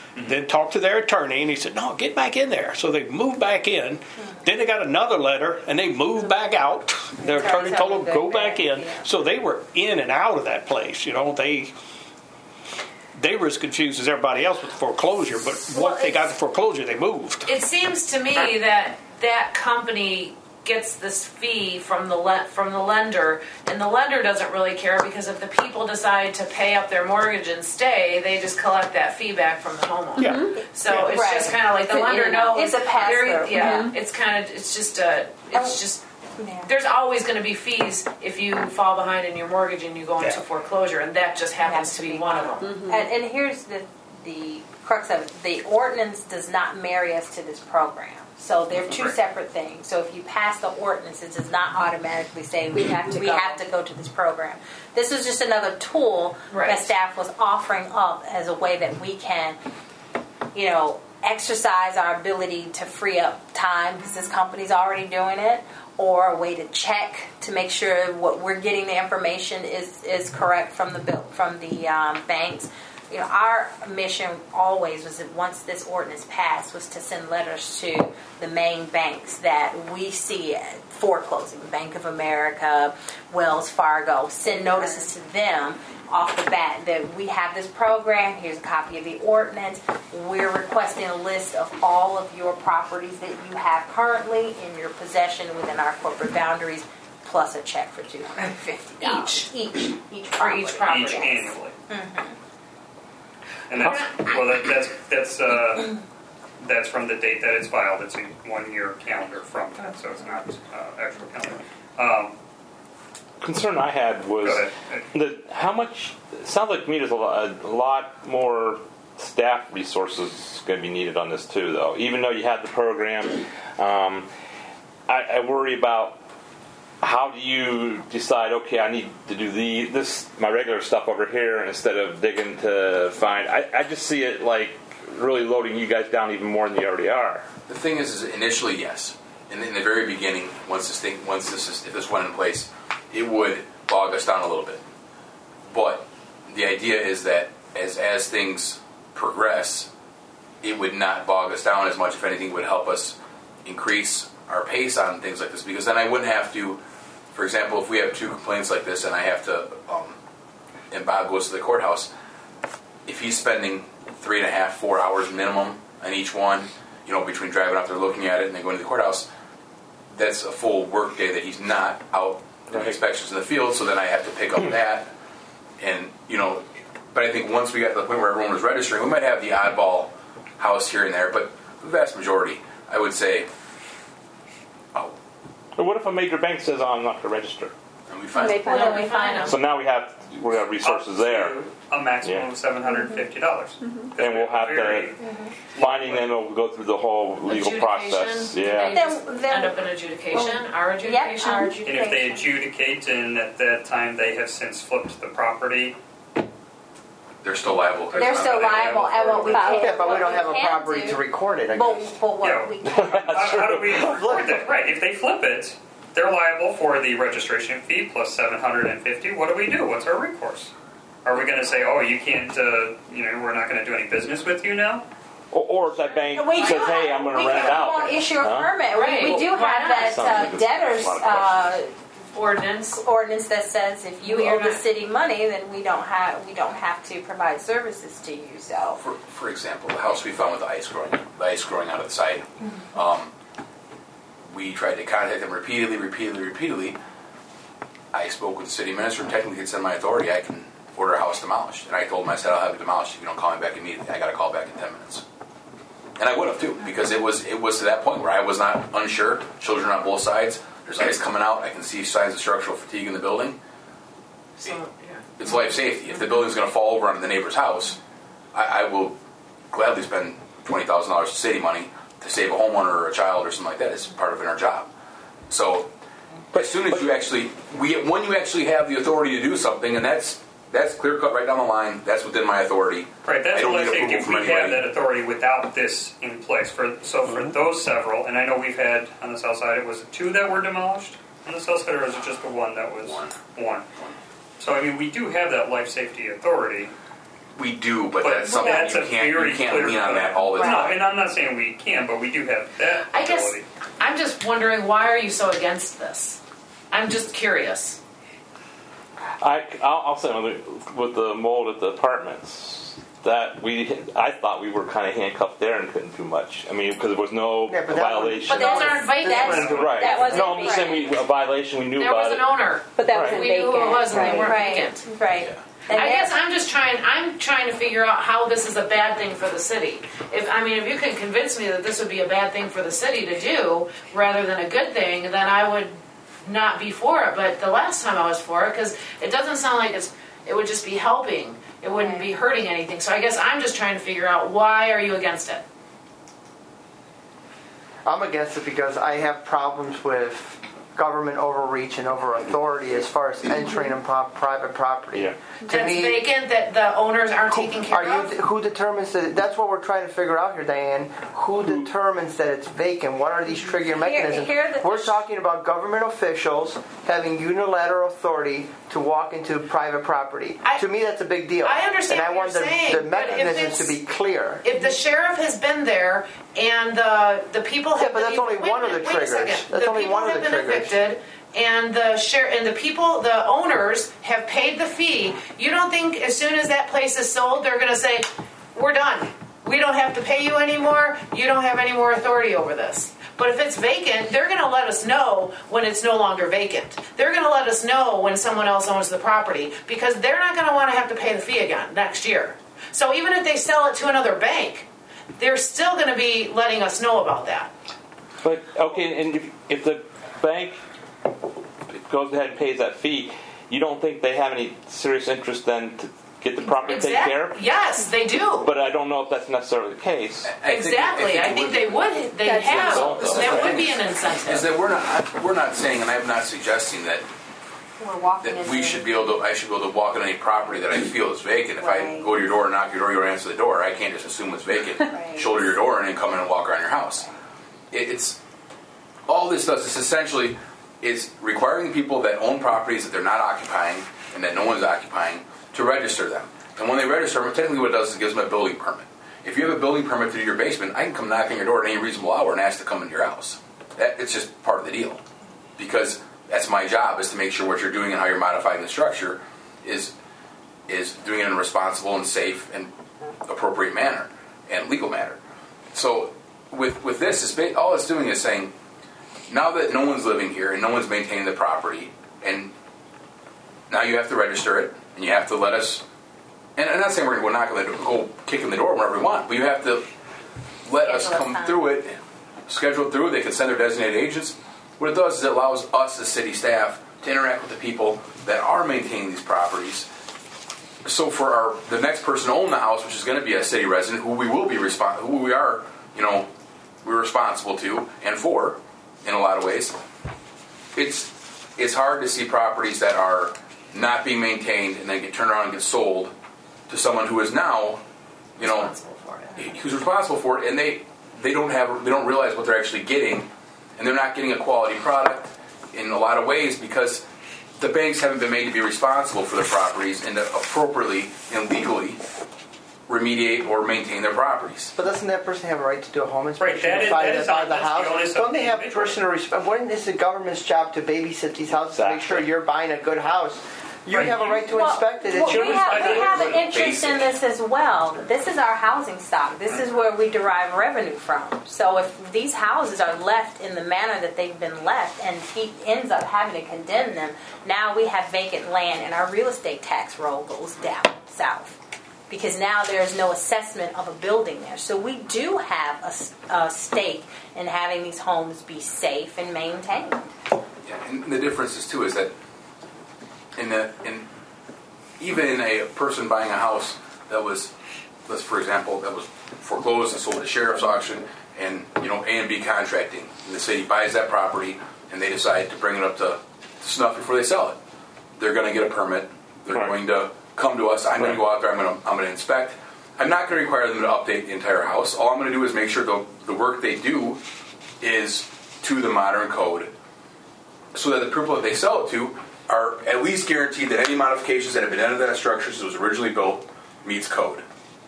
then talked to their attorney, and he said, no, get back in there. So they moved back in. Then they got another letter, and they moved back out. Their attorney told them, go back in. So they were in and out of that place. You know, they were as confused as everybody else with the foreclosure, but once they got the foreclosure, they moved. It seems to me that that company gets this fee from the lender, and the lender doesn't really care, because if the people decide to pay up their mortgage and stay, they just collect that fee back from the homeowner. Yeah. So it's Right. just kind of like the It's an lender in and out. knows. It's a pass-through. Yeah, it's kind of there's always going to be fees if you fall behind in your mortgage and you go into foreclosure, and that just happens to be one of them. And here's the crux of it. The ordinance does not marry us to this program. So they're two separate things. So if you pass the ordinance, it does not automatically say we have to go to this program. This is just another tool that staff was offering up as a way that we can, exercise our ability to free up time, because this company's already doing it, or a way to check to make sure what we're getting the information is correct from the banks. Our mission always was that once this ordinance passed was to send letters to the main banks that we see foreclosing, Bank of America, Wells Fargo, send notices to them off the bat that we have this program, here's a copy of the ordinance, we're requesting a list of all of your properties that you have currently in your possession within our corporate boundaries, plus a check for $250 each For each property. Each annually. And that's from the date that it's filed. It's a 1 year calendar from that, so it's not actual calendar. Concern I had was how much. It sounds like to me there's a lot more staff resources going to be needed on this too, though. Even though you have the program, I worry about how do you decide? Okay, I need to do my regular stuff over here instead of digging to find. I just see it like really loading you guys down even more than you already are. The thing is initially, yes. In the very beginning, if this went in place, it would bog us down a little bit. But the idea is that as things progress, it would not bog us down as much. If anything, it would help us increase our pace on things like this, because then I wouldn't have to, for example, if we have 2 complaints like this and I have to, and Bob goes to the courthouse, if he's spending 3.5, 4 hours minimum on each one, between driving out there looking at it and then going to the courthouse, that's a full work day that he's not out doing inspections in the field, so then I have to pick up that. And, but I think once we got to the point where everyone was registering, we might have the oddball house here and there, but the vast majority, I would say, But what if a major bank says, I'm not going to register? and we find They find Well, out. we find them. So now we have resources there. A maximum of $750. And we'll have to, finding them, we'll go through the whole legal process. Yeah. End up in adjudication, our adjudication. our And if they adjudicate and at that time they have since flipped the property, they're still liable. They're still liable, and what we can, Yeah, but we don't have a what we can property do- to record it, I But, guess. but what Yeah. we can, how do we record that? Right, if they flip it, they're liable for the registration fee plus $750. What do we do? What's our recourse? Are we going to say, oh, you can't, we're not going to do any business with you now? Or if that bank we says, hey, I'm going to rent it out. won't issue a Huh? permit. Right. We do Why have not? that Sounds like it's debtors a lot of questions. ordinance that says if you We are owe the not- city money, then we don't have to provide services to you. So For example, the house we found with the ice growing out of the side, we tried to contact them repeatedly. I spoke with the city minister, and technically it's in my authority. I can order a house demolished. And I told him, I said, I'll have it demolished if you don't call me back immediately. I got to call back in 10 minutes. And I would have too, because it was to that point where I was not unsure. Children on both sides. There's ice coming out. I can see signs of structural fatigue in the building. So, yeah. It's life safety. If the building's going to fall over onto the neighbor's house, I will gladly spend $20,000 city money to save a homeowner or a child or something like that. It's part of our job. So, as soon as when you actually have the authority to do something, and that's clear cut right down the line. That's within my authority. Right, that's I don't what I need think approval if from we have anybody. that authority without this in place. For those several, and I know we've had on the south side, was it 2 that were demolished on the south side, or was it just the one that was one? So, I mean, we do have that life safety authority. We do, but But that's something that's you a can't very clear lean on plan. that all the No, time. and I'm not saying we can, but we do have that I guess ability. I'm just wondering, why are you so against this? I'm just curious. I'll say with the mold at the apartments that I thought we were kind of handcuffed there and couldn't do much. I mean, because there was no Yeah, but that violation. But those aren't That's- vacant. Right. That wasn't no, I'm just saying a violation. We knew There about was it. an owner. But that Right. wasn't We vacant. knew who it was, and they weren't Right, vacant. right. And I guess that- I'm trying to figure out how this is a bad thing for the city. If you can convince me that this would be a bad thing for the city to do rather than a good thing, then I would not be for it. But the last time I was for it, because it doesn't sound like it would just be helping. It wouldn't be hurting anything. So I guess I'm just trying to figure out, why are you against it? I'm against it because I have problems with government overreach and over authority as far as entering on private property. Yeah. To That's me, vacant, that the owners aren't taking care of? who determines that? That's what we're trying to figure out here, Diane. Who determines that it's vacant? What are these trigger mechanisms? We're talking about government officials having unilateral authority to walk into private property. To me, that's a big deal. I understand and I what want you're saying, the but if mechanisms to it's- be clear. If the sheriff has been there and the people have Yeah, but that's been only one of the wait a triggers. second. That's the only people one of have the been triggers. evicted, and the owners have paid the fee. You don't think as soon as that place is sold, they're going to say, "We're done. We don't have to pay you anymore. You don't have any more authority over this." But if it's vacant, they're going to let us know when it's no longer vacant. They're going to let us know when someone else owns the property, because they're not going to want to have to pay the fee again next year. So even if they sell it to another bank, they're still going to be letting us know about that. But okay, and if the bank goes ahead and pays that fee, you don't think they have any serious interest then to get the property taken care of? Yes, they do. But I don't know if that's necessarily the case. Exactly. I think they would. They That's have. the result. That would be an Is incentive. that we're not saying, and I'm not suggesting that We're walking that in we there. should be able to. I should be able to walk on any property that I feel is vacant. If I Right. go to your door and knock your door, you don't answer the door. I can't just assume it's vacant. Right. Shoulder your door and then come in and walk around your house. It's all this does is essentially is requiring people that own properties that they're not occupying and that no one's occupying to register them. And when they register them, technically what it does is it gives them a building permit. If you have a building permit to do your basement, I can come knock on your door at any reasonable hour and ask to come into your house. It's just part of the deal. Because that's my job, is to make sure what you're doing and how you're modifying the structure is doing it in a responsible and safe and appropriate manner and legal manner. So with this, all it's doing is saying, now that no one's living here and no one's maintaining the property, and now you have to register it, and you have to let us, and I'm not saying we're not going to go kick in the door whenever we want, but you have to let us Schedule a come time. through it, schedule it through. They can send their designated agents. What it does is it allows us as city staff to interact with the people that are maintaining these properties. So for the next person to own the house, which is going to be a city resident, who we will be who we are, we're responsible to and for, in a lot of ways. It's hard to see properties that are not being maintained and then get turned around and get sold to someone who is now, Responsible for it. who's responsible for it, and they don't realize what they're actually getting, and they're not getting a quality product in a lot of ways because the banks haven't been made to be responsible for their properties and to appropriately and legally remediate or maintain their properties. But doesn't that person have a right to do a home inspection that is- inside that is the on- that's the house? onus of Don't they the have individual. personal responsibility? Wouldn't this the government's job to babysit these houses to make sure Exactly. you're buying a good house? You Right. have a right to Well, inspect it. It's well, your we have responsibility. an interest in this as well. This is our housing stock. This is where we derive revenue from. So if these houses are left in the manner that they've been left and he ends up having to condemn them, now we have vacant land and our real estate tax roll goes down south. Because now there's no assessment of a building there. So we do have a stake in having these homes be safe and maintained. Yeah, and the difference is too is that even in a person buying a house that was, for example, that was foreclosed and sold at a sheriff's auction, and A and B contracting, and the city buys that property and they decide to bring it up to snuff before they sell it. They're going to get a permit. They're Right. going to come to us. I'm going to go out there. I'm going to inspect. I'm not going to require them to update the entire house. All I'm going to do is make sure the work they do is to the modern code, so that the people that they sell it to are at least guaranteed that any modifications that have been done to that structure since it was originally built meets code.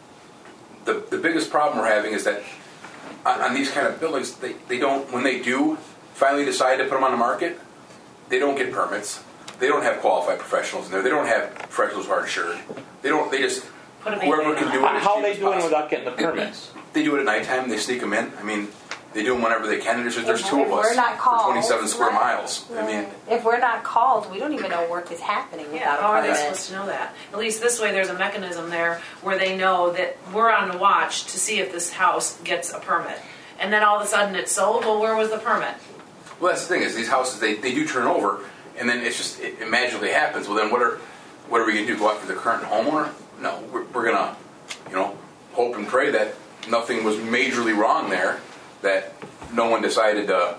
The biggest problem we're having is that on these kind of buildings, they don't, when they do finally decide to put them on the market, they don't get permits. They don't have qualified professionals in there. They don't have professionals who are insured. They just, whoever can do it as How are cheap they as doing possible. without getting the permits? They do it at nighttime. They sneak them in. I mean, they do them whenever they can. There's two of If us we're not for called, 27 square right. miles. I mean, If we're not called, we don't even know work is happening Yeah, without how a are they permit. supposed to know that? At least this way there's a mechanism there where they know that we're on the watch to see if this house gets a permit. And then all of a sudden it's sold, well, where was the permit? well, that's the thing is these houses they do turn over, and then it magically happens. Well, then what are we going to do? Go after the current homeowner? No, we're going to hope and pray that nothing was majorly wrong there, that no one decided to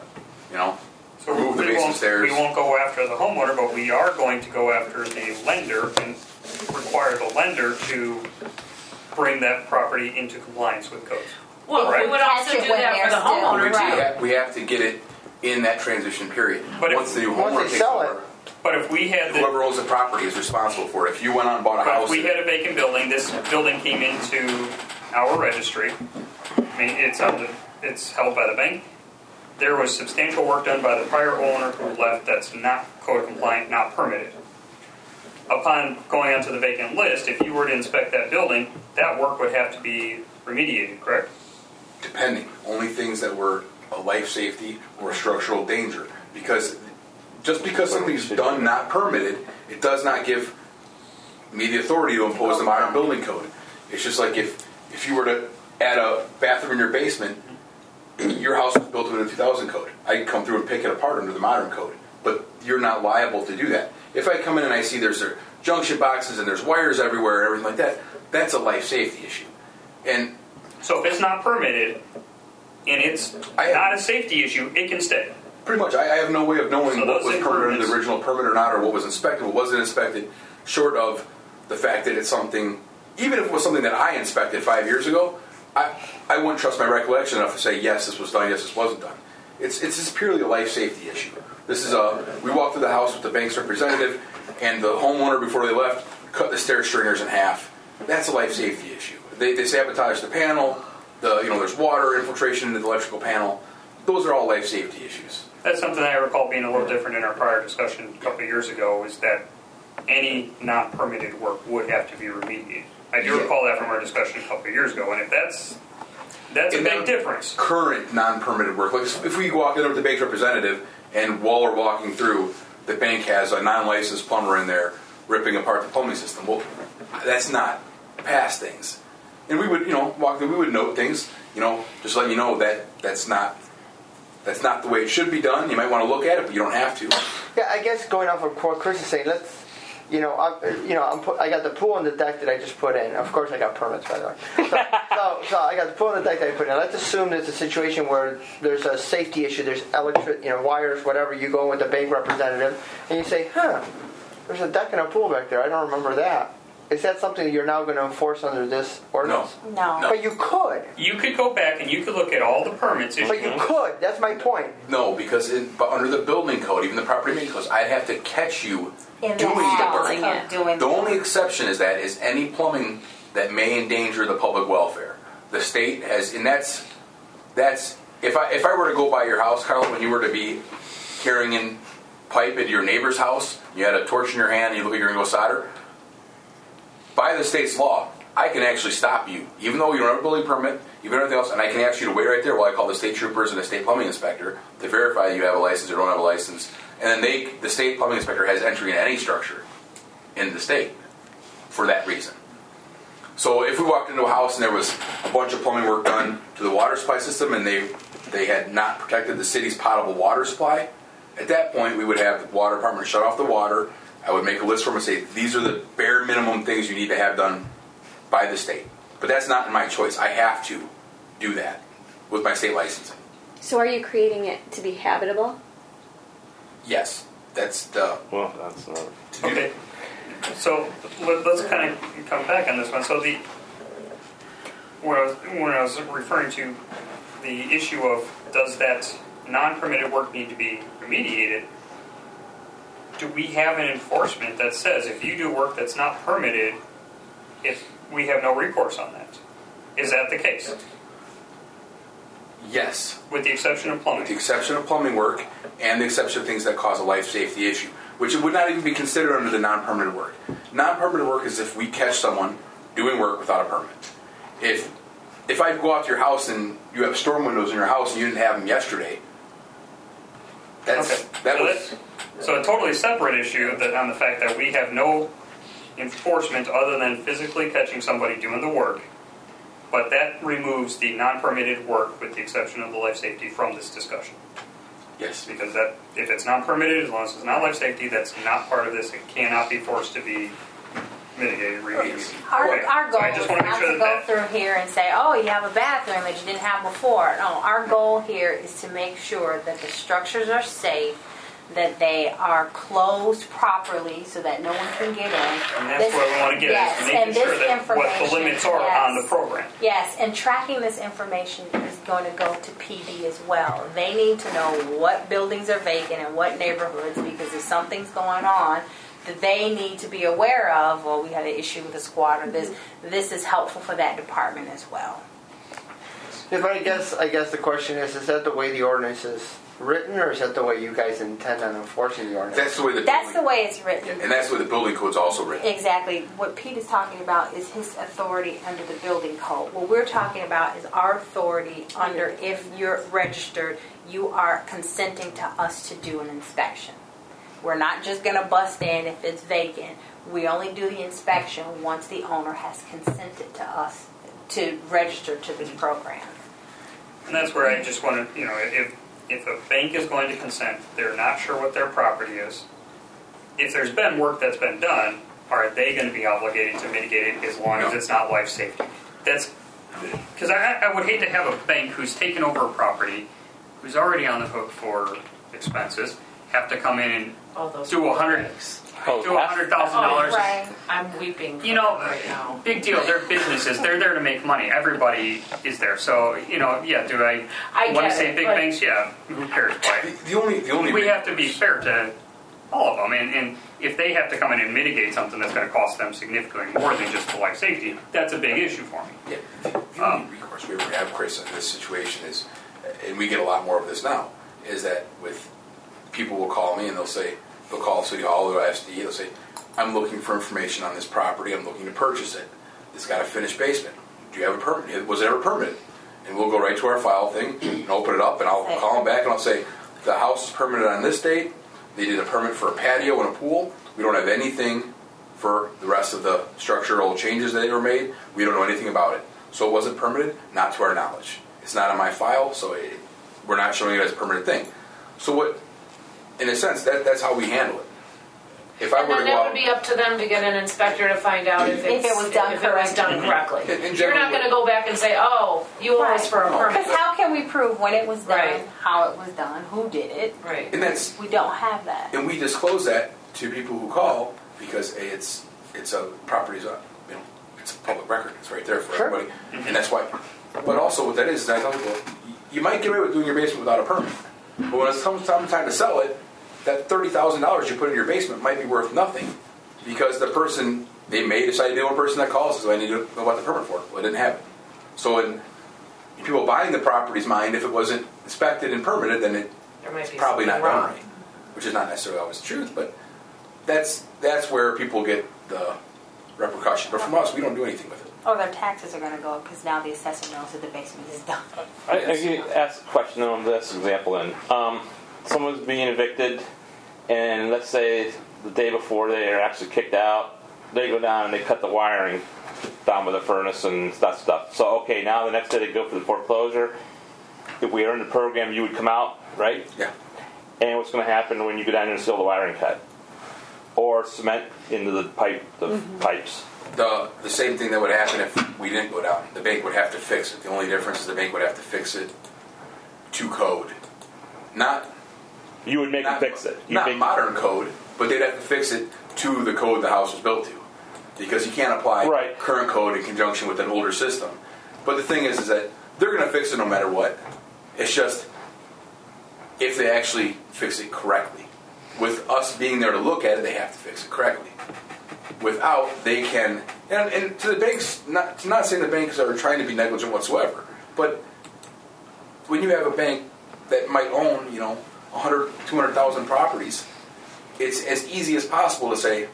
So remove the we basement won't, stairs. we won't go after the homeowner, but we are going to go after the lender and require the lender to bring that property into compliance with codes. Well, Right. we would also Catch it do when that for the they're still- homeowner Right. too. We have to get it in that transition period. But if- once the Once homeowner they takes sell over, But if we had the, whoever owns the property is responsible for it. If you went out and bought a but house, if we had a vacant building, this building came into our registry. I mean, it's held by the bank. There was substantial work done by the prior owner who left that's not code compliant, not permitted. Upon going onto the vacant list, if you were to inspect that building, that work would have to be remediated, correct? depending, only things that were a life safety or a structural danger. Because just because something's done not permitted, it does not give me the authority to impose the modern building code. It's just like if you were to add a bathroom in your basement, your house was built under the 2000 code. I can come through and pick it apart under the modern code, but you're not liable to do that. If I come in and I see there's junction boxes and there's wires everywhere and everything like that, that's a life safety issue. And So if it's not permitted and it's not a safety issue, it can stay. pretty much, I have no way of knowing So what those was permitted under the improvements- original permit or not, or what was inspected, what wasn't inspected, short of the fact that it's something, even if it was something that I inspected 5 years ago, I wouldn't trust my recollection enough to say, yes, this was done, yes, this wasn't done. It's just purely a life safety issue. This is we walked through the house with the bank's representative, and the homeowner, before they left, cut the stair stringers in half. That's a life safety issue. They sabotaged the panel, there's water infiltration into the electrical panel. Those are all life safety issues. That's something I recall being a little different in our prior discussion a couple of years ago, is that any non-permitted work would have to be remediated. I do recall that from our discussion a couple of years ago, and if that's a And big then difference. Current non-permitted work, like if we walk in with the bank's representative, and while we're walking through, the bank has a non-licensed plumber in there ripping apart the plumbing system. Well, that's not past things. And we would, walk through, we would note things, just letting you know that that's not the way it should be done. You might want to look at it, but you don't have to. Yeah, I guess going off of what Chris is saying, I got the pool and the deck that I just put in. Of course, I got permits, by the way. So I got the pool and the deck that I put in. Let's assume there's a situation where there's a safety issue. There's electric, wires, whatever. You go with the bank representative and you say, there's a deck and a pool back there. I don't remember that. Is that something that you're now going to enforce under this ordinance? No. But you could. You could go back and you could look at all the permits issued. But you could. That's my point. No, because but under the building code, even the property maintenance code, I'd have to catch you In doing the act work. of doing The only exception is any plumbing that may endanger the public welfare. The state has, and that's if I were to go by your house, Carl, when you were to be carrying in pipe into your neighbor's house, you had a torch in your hand, and you look like you're going to go solder. By the state's law, I can actually stop you, even though you don't have a building permit, even everything else, and I can ask you to wait right there while I call the state troopers and the state plumbing inspector to verify you have a license or don't have a license. And then the state plumbing inspector has entry in any structure in the state for that reason. So if we walked into a house and there was a bunch of plumbing work done to the water supply system and they had not protected the city's potable water supply, at that point we would have the water department shut off the water. I would make a list for them and say, these are the bare minimum things you need to have done by the state. But that's not my choice. I have to do that with my state licensing. So are you creating it to be habitable? Yes. That's the... Well, that's not. Okay. So let's kind of come back on this one. So when I was referring to the issue of does that non-permitted work need to be remediated, do we have an enforcement that says if you do work that's not permitted, if we have no recourse on that. Is that the case? Yes, With the exception of with plumbing? the exception of plumbing work and the exception of things that cause a life safety issue, which would not even be considered under the non-permanent work. Non-permanent work is if we catch someone doing work without a permit. If I go out to your house and you have storm windows in your house and you didn't have them yesterday, So a totally separate issue that on the fact that we have no enforcement other than physically catching somebody doing the work, but that removes the non-permitted work with the exception of the life safety from this discussion. Yes. Because that, if it's not permitted, as long as it's not life safety, that's not part of this. It cannot be forced to be mitigated, remediated. Our goal So I is just want to not make sure to go that through here and say, oh, you have a bathroom that you didn't have before. No, our goal here is to make sure that the structures are safe, that they are closed properly so that no one can get in. and that's what we want to get yes, is and making this sure that what the information, limits are yes. on the program. Yes, and tracking this information is going to go to PD as well. They need to know what buildings are vacant and what neighborhoods, because if something's going on that they need to be aware of, or we had an issue with a squad or this is helpful for that department as well. Yeah, but I guess the question is that the way the ordinance is written, or is that the way you guys intend on enforcing the ordinance? That's the way That's the way it's written. and that's the way the building code's also written. Exactly. What Pete is talking about is his authority under the building code. What we're talking about is our authority under, if you're registered, you are consenting to us to do an inspection. We're not just going to bust in if it's vacant. We only do the inspection once the owner has consented to us to register to this program. And that's where I just want to, if a bank is going to consent, they're not sure what their property is. If there's been work that's been done, are they going to be obligated to mitigate it as long as it's not life safety? That's because I would hate to have a bank who's taken over a property, who's already on the hook for expenses, have to come in and All those do $100,000. Right. I'm weeping. Right now. Big deal. They're businesses. They're there to make money. Everybody is there. So, do I want to get say it, big but- banks? Yeah. Who cares? Why? The only We have to be fair to all of them. And if they have to come in and mitigate something that's going to cost them significantly more than just the life safety, that's a big issue for me. Yeah, the only recourse we ever have, Chris, in this situation is, and we get a lot more of this now, is that with people will call me and they'll call City Hall or SD, they'll say, I'm looking for information on this property, I'm looking to purchase it. It's got a finished basement. Do you have a permit? Was it ever permitted? And we'll go right to our file thing and open it up, and I'll call them back and I'll say, the house is permitted on this date, they did a permit for a patio and a pool, we don't have anything for the rest of the structural changes that were made, we don't know anything about it. So it wasn't permitted? Not to our knowledge. It's not on my file, so we're not showing it as a permitted thing. So what, in a sense, that's how we handle it. If I And were to then go it out, would be up to them to get an inspector to find out if it was done correctly. In You're not general, going to go back and say, "Oh, you owe us for a permit." Because how can we prove when it was done, Right. how it was done, who did it? Right. and that's We don't have that. and we disclose that to people who call because it's a property's it's a public record. It's right there for Sure. everybody, and that's why. But also, what that is I tell people, you might get away with doing your basement without a permit, but when it's time to sell it, that $30,000 you put in your basement might be worth nothing because the person they may decide to be one person that calls says, I need to know about the permit for it. Well, it didn't have it. So in people buying the property's mind, if it wasn't inspected and permitted, then There might it's be probably not something done wrong. right, which is not necessarily always the truth, but that's where people get the repercussion. But from us, we don't do anything with it. Or their taxes are going to go up because now the assessor knows that the basement is done. I can ask a question on this example then. Someone's being evicted, and let's say the day before they are actually kicked out, they go down and they cut the wiring down with the furnace and that stuff. So, okay, now the next day they go for the foreclosure. If we are in the program, you would come out, right? Yeah. And what's going to happen when you go down there and seal the wiring cut? Or cement into the pipes? The same thing that would happen if we didn't go down. The bank would have to fix it. The only difference is the bank would have to fix it to code. You would make them fix it. Not modern code, but they'd have to fix it to the code the house was built to. Because you can't apply current code in conjunction with an older system. But the thing is that they're going to fix it no matter what. It's just if they actually fix it correctly. With us being there to look at it, they have to fix it correctly. without they can, and to the banks, not saying the banks are trying to be negligent whatsoever, but when you have a bank that might own, 100, 200,000 properties, it's as easy as possible to say,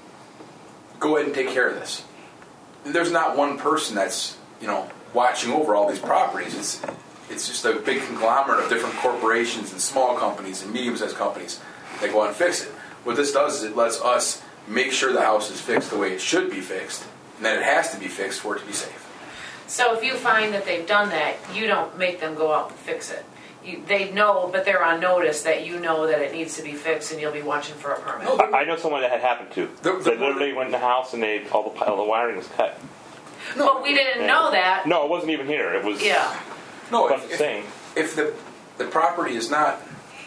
go ahead and take care of this. There's not one person that's, watching over all these properties. It's just a big conglomerate of different corporations and small companies and medium-sized companies that go out and fix it. What this does is it lets us make sure the house is fixed the way it should be fixed, and that it has to be fixed for it to be safe. So if you find that they've done that, you don't make them go out and fix it. They know, but they're on notice that you know that it needs to be fixed, and you'll be watching for a permit. No, I know someone that had happened to. They literally went in the house and all the wiring was cut. No, but we didn't know that. No, it wasn't even here. It was. Yeah. No, I'm saying. If the property is not,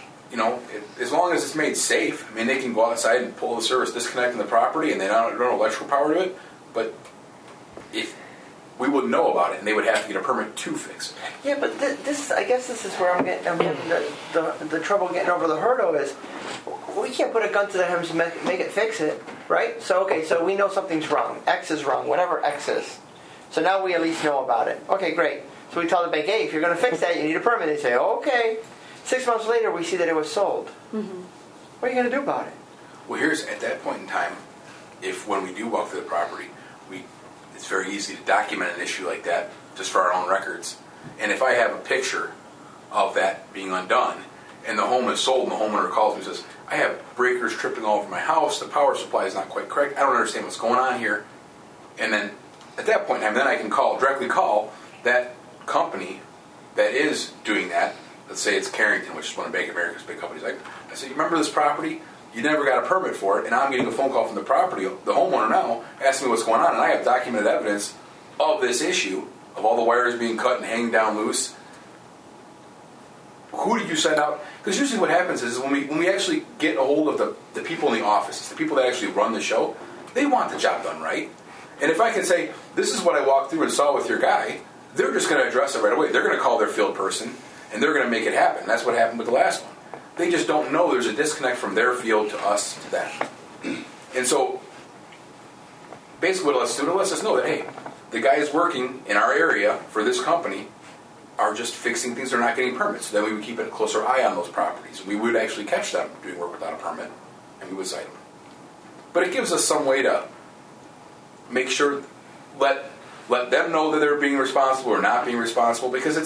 as long as it's made safe, I mean, they can go outside and pull the service disconnect in the property, and they don't have electrical power to it. But if we wouldn't know about it, and they would have to get a permit to fix it. Yeah, but I guess this is where I'm having the trouble getting over the hurdle is we can't put a gun to their heads and make it fix it, right? So we know something's wrong. X is wrong, whatever X is. So now we at least know about it. Okay, great. So we tell the bank, hey, if you're going to fix that, you need a permit. They say, okay. 6 months later, we see that it was sold. Mm-hmm. What are you going to do about it? Well, at that point in time, when we do walk through the property, it's very easy to document an issue like that just for our own records. And if I have a picture of that being undone, and the home is sold, and the homeowner calls me and says, I have breakers tripping all over my house, the power supply is not quite correct, I don't understand what's going on here. And then at that point in time, then I can directly call that company that is doing that. Let's say it's Carrington, which is one of Bank of America's big companies. I say, you remember this property? You never got a permit for it, and I'm getting a phone call from the homeowner now, asking me what's going on, and I have documented evidence of this issue, of all the wires being cut and hanging down loose. Who did you send out? Because usually what happens is when we actually get a hold of the people in the offices, the people that actually run the show, they want the job done right. And if I can say, this is what I walked through and saw with your guy, they're just going to address it right away. They're going to call their field person, and they're going to make it happen. That's what happened with the last one. They just don't know there's a disconnect from their field to us to them. And so, basically what it lets us do, it lets us know that, hey, the guys working in our area for this company are just fixing things, they're not getting permits. So then we would keep a closer eye on those properties. We would actually catch them doing work without a permit, and we would cite them. But it gives us some way to make sure, let them know that they're being responsible or not being responsible, because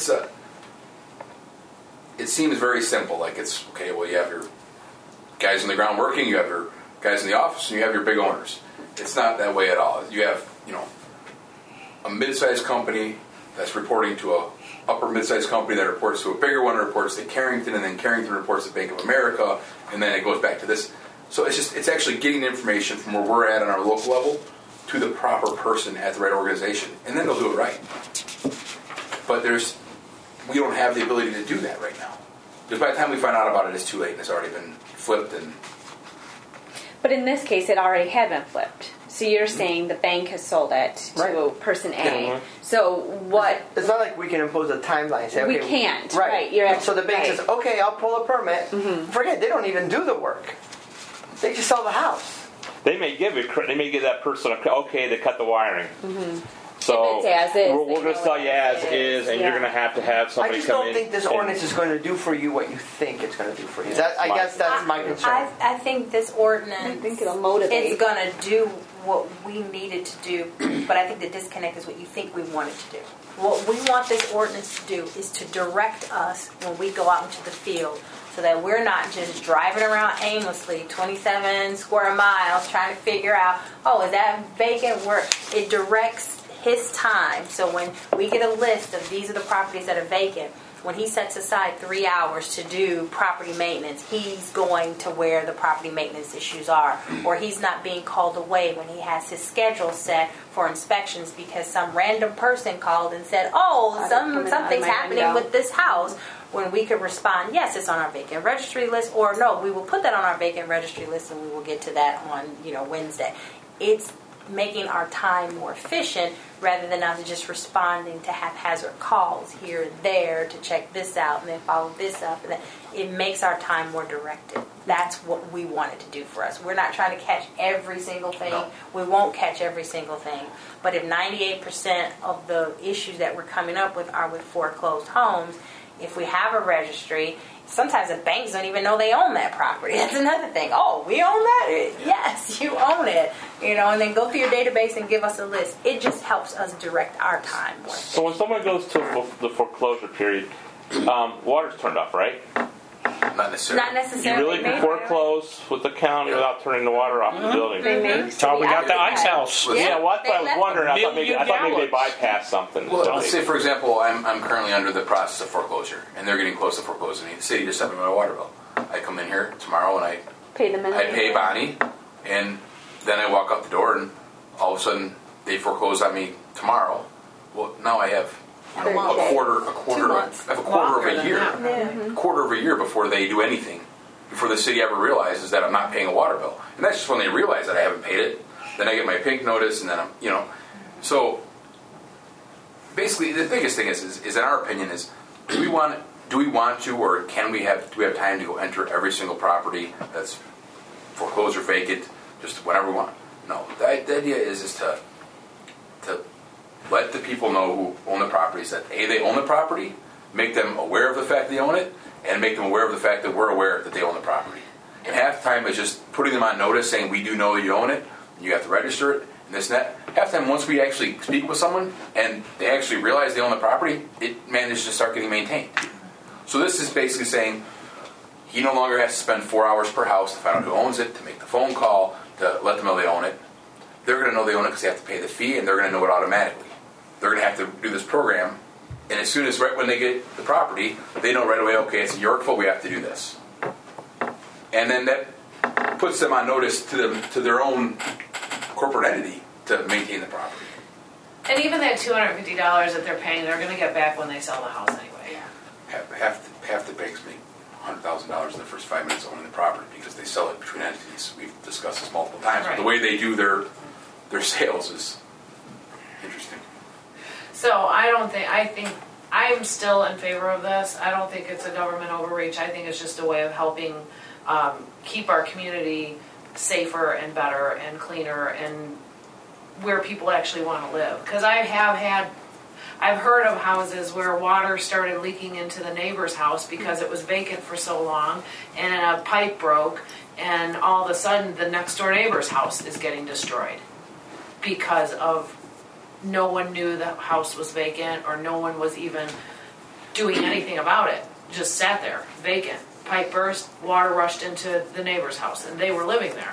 it seems very simple. Like it's, okay, well, you have your guys on the ground working, you have your guys in the office, and you have your big owners. It's not that way at all. You have, a mid-sized company that's reporting to a upper mid-sized company that reports to a bigger one, reports to Carrington, and then Carrington reports to Bank of America, and then it goes back to this. So it's actually getting information from where we're at on our local level to the proper person at the right organization, and then they'll do it right. But we don't have the ability to do that right now. Because by the time we find out about it, it's too late, and it's already been flipped. But in this case, it already had been flipped. So you're saying the bank has sold it to person A. Yeah. So what? It's not like we can impose a timeline. Say, okay, we can't. Right. You're so the bank says, okay, I'll pull a permit. Mm-hmm. Forget, they don't even do the work. They just sell the house. They may give that person okay, they cut the wiring. Mm-hmm. So if it's as is, we're going to sell you as is, and you're going to have somebody come in. I just don't think this ordinance is going to do for you what you think it's going to do for you. I guess that's my concern. I think this ordinance, I think it'll motivate. It's going to do what we needed to do, but I think the disconnect is what you think we want it to do. What we want this ordinance to do is to direct us when we go out into the field, so that we're not just driving around aimlessly 27 square miles trying to figure out, is that vacant? It directs his time. So when we get a list of these are the properties that are vacant, when he sets aside 3 hours to do property maintenance, he's going to where the property maintenance issues are. Or he's not being called away when he has his schedule set for inspections because some random person called and said, something's happening with this house. When we could respond, yes, it's on our vacant registry list, or no, we will put that on our vacant registry list and we will get to that on Wednesday. It's making our time more efficient rather than us just responding to haphazard calls here and there to check this out and then follow this up. And then it makes our time more directed. That's what we wanted to do for us. We're not trying to catch every single thing. No. We won't catch every single thing. But if 98% of the issues that we're coming up with are with foreclosed homes, if we have a registry, sometimes the banks don't even know they own that property. That's another thing. Oh, we own that? Yes, you own it. And then go through your database and give us a list. It just helps us direct our time more. So when someone goes to the foreclosure period, water's turned off, right? Not necessarily. Not necessarily. You really can foreclose with the county without turning the water off the building. That's how we got the ice house. Yeah, well, that's what I was wondering. I thought maybe they $1 million. bypassed something. Well, let's say, for example, I'm currently under the process of foreclosure, and they're getting close to foreclosing me. The city just sent me my water bill. I come in here tomorrow, and I Pay the minimum. pay Bonnie, and then I walk out the door, and all of a sudden they foreclose on me tomorrow. Well, now I have a quarter of a year. A quarter of a year before they do anything, before the city ever realizes that I'm not paying a water bill. And that's just when they realize that I haven't paid it. Then I get my pink notice, and then So basically, the biggest thing is in our opinion, is do we want to, or do we have time to go enter every single property that's foreclosed or vacant, just whenever we want? No. The idea is to let the people know who own the properties that they own the property, make them aware of the fact they own it, and make them aware of the fact that we're aware that they own the property. And half the time is just putting them on notice, saying we do know you own it, and you have to register it, and this and that. Half the time, once we actually speak with someone and they actually realize they own the property, it manages to start getting maintained. So this is basically saying he no longer has to spend 4 hours per house to find out who owns it, to make the phone call, to let them know they own it. They're going to know they own it because they have to pay the fee, and they're going to know it automatically. They're going to have to do this program, and as soon as right when they get the property, they know right away, okay, it's in Yorkville, we have to do this. And then that puts them on notice to their own corporate entity to maintain the property. And even that $250 that they're paying, they're going to get back when they sell the house anyway. Half the banks make $100,000 in the first 5 minutes owning the property because they sell it between entities. We've discussed this multiple times. Right. But the way they do their sales is interesting. So I think I'm still in favor of this. I don't think it's a government overreach. I think it's just a way of helping keep our community safer and better and cleaner and where people actually want to live. Because I've heard of houses where water started leaking into the neighbor's house because it was vacant for so long and a pipe broke, and all of a sudden the next door neighbor's house is getting destroyed because of no one knew the house was vacant or no one was even doing anything about it. Just sat there, vacant. Pipe burst, water rushed into the neighbor's house, and they were living there.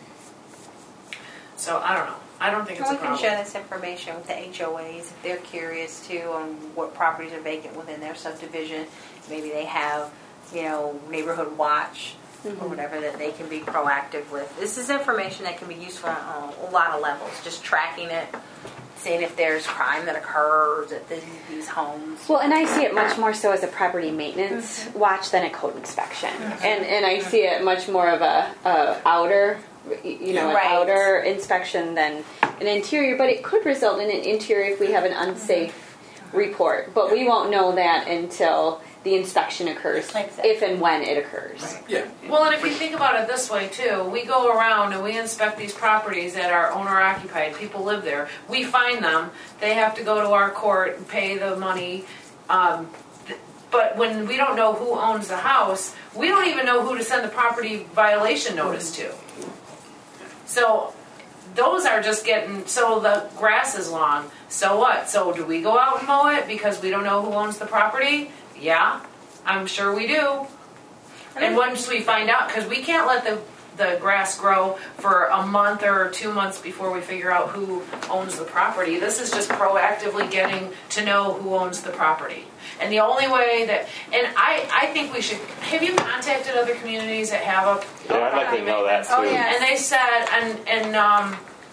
So I don't know. I don't think it's a We can problem. share this information with the HOAs if they're curious too on what properties are vacant within their subdivision. Maybe they have, neighborhood watch or whatever that they can be proactive with. This is information that can be useful on a lot of levels. Just tracking it, seeing if there's crime that occurs at these homes. Well, and I see it much more so as a property maintenance watch than a code inspection, and I see it much more of a outer, an outer inspection than an interior. But it could result in an interior if we have an unsafe report. But we won't know that until the inspection occurs, if and when it occurs. Right. Yeah. Well, and if you think about it this way too, we go around and we inspect these properties that are owner occupied. People live there. We find them. They have to go to our court and pay the money. But when we don't know who owns the house, we don't even know who to send the property violation notice to. So those are just so the grass is long. So what? So do we go out and mow it because we don't know who owns the property? Yeah, I'm sure we do. And once we find out, because we can't let the grass grow for a month or 2 months before we figure out who owns the property. This is just proactively getting to know who owns the property. And the only way that, and I think we should, have you contacted other communities that have a Yeah, I'd like to know that too. Oh, yeah. And they said, and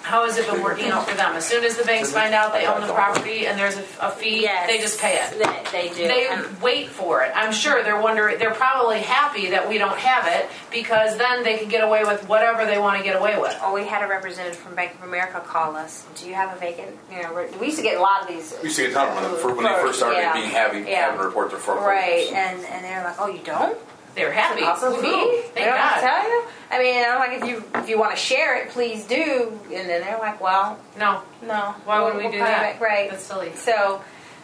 How has it been working out for them? As soon as the banks find out they own the property and there's a fee, Yes, they just pay it. They do. They wait for it. I'm sure they're probably happy that we don't have it because then they can get away with whatever they want to get away with. Oh, we had a representative from Bank of America call us. Do you have a vacant? We used to get a lot of these. We used to get a ton of them when they first started having to report their foreclosures. Right, and they're like, oh, you don't? They're happy. Also, Woohoo. fee? Thank They don't God. tell you. I mean, I'm like, if you want to share it, please do. And then they're like, well, No. no. Why would we we'll do pay that? it. Right. That's silly. So,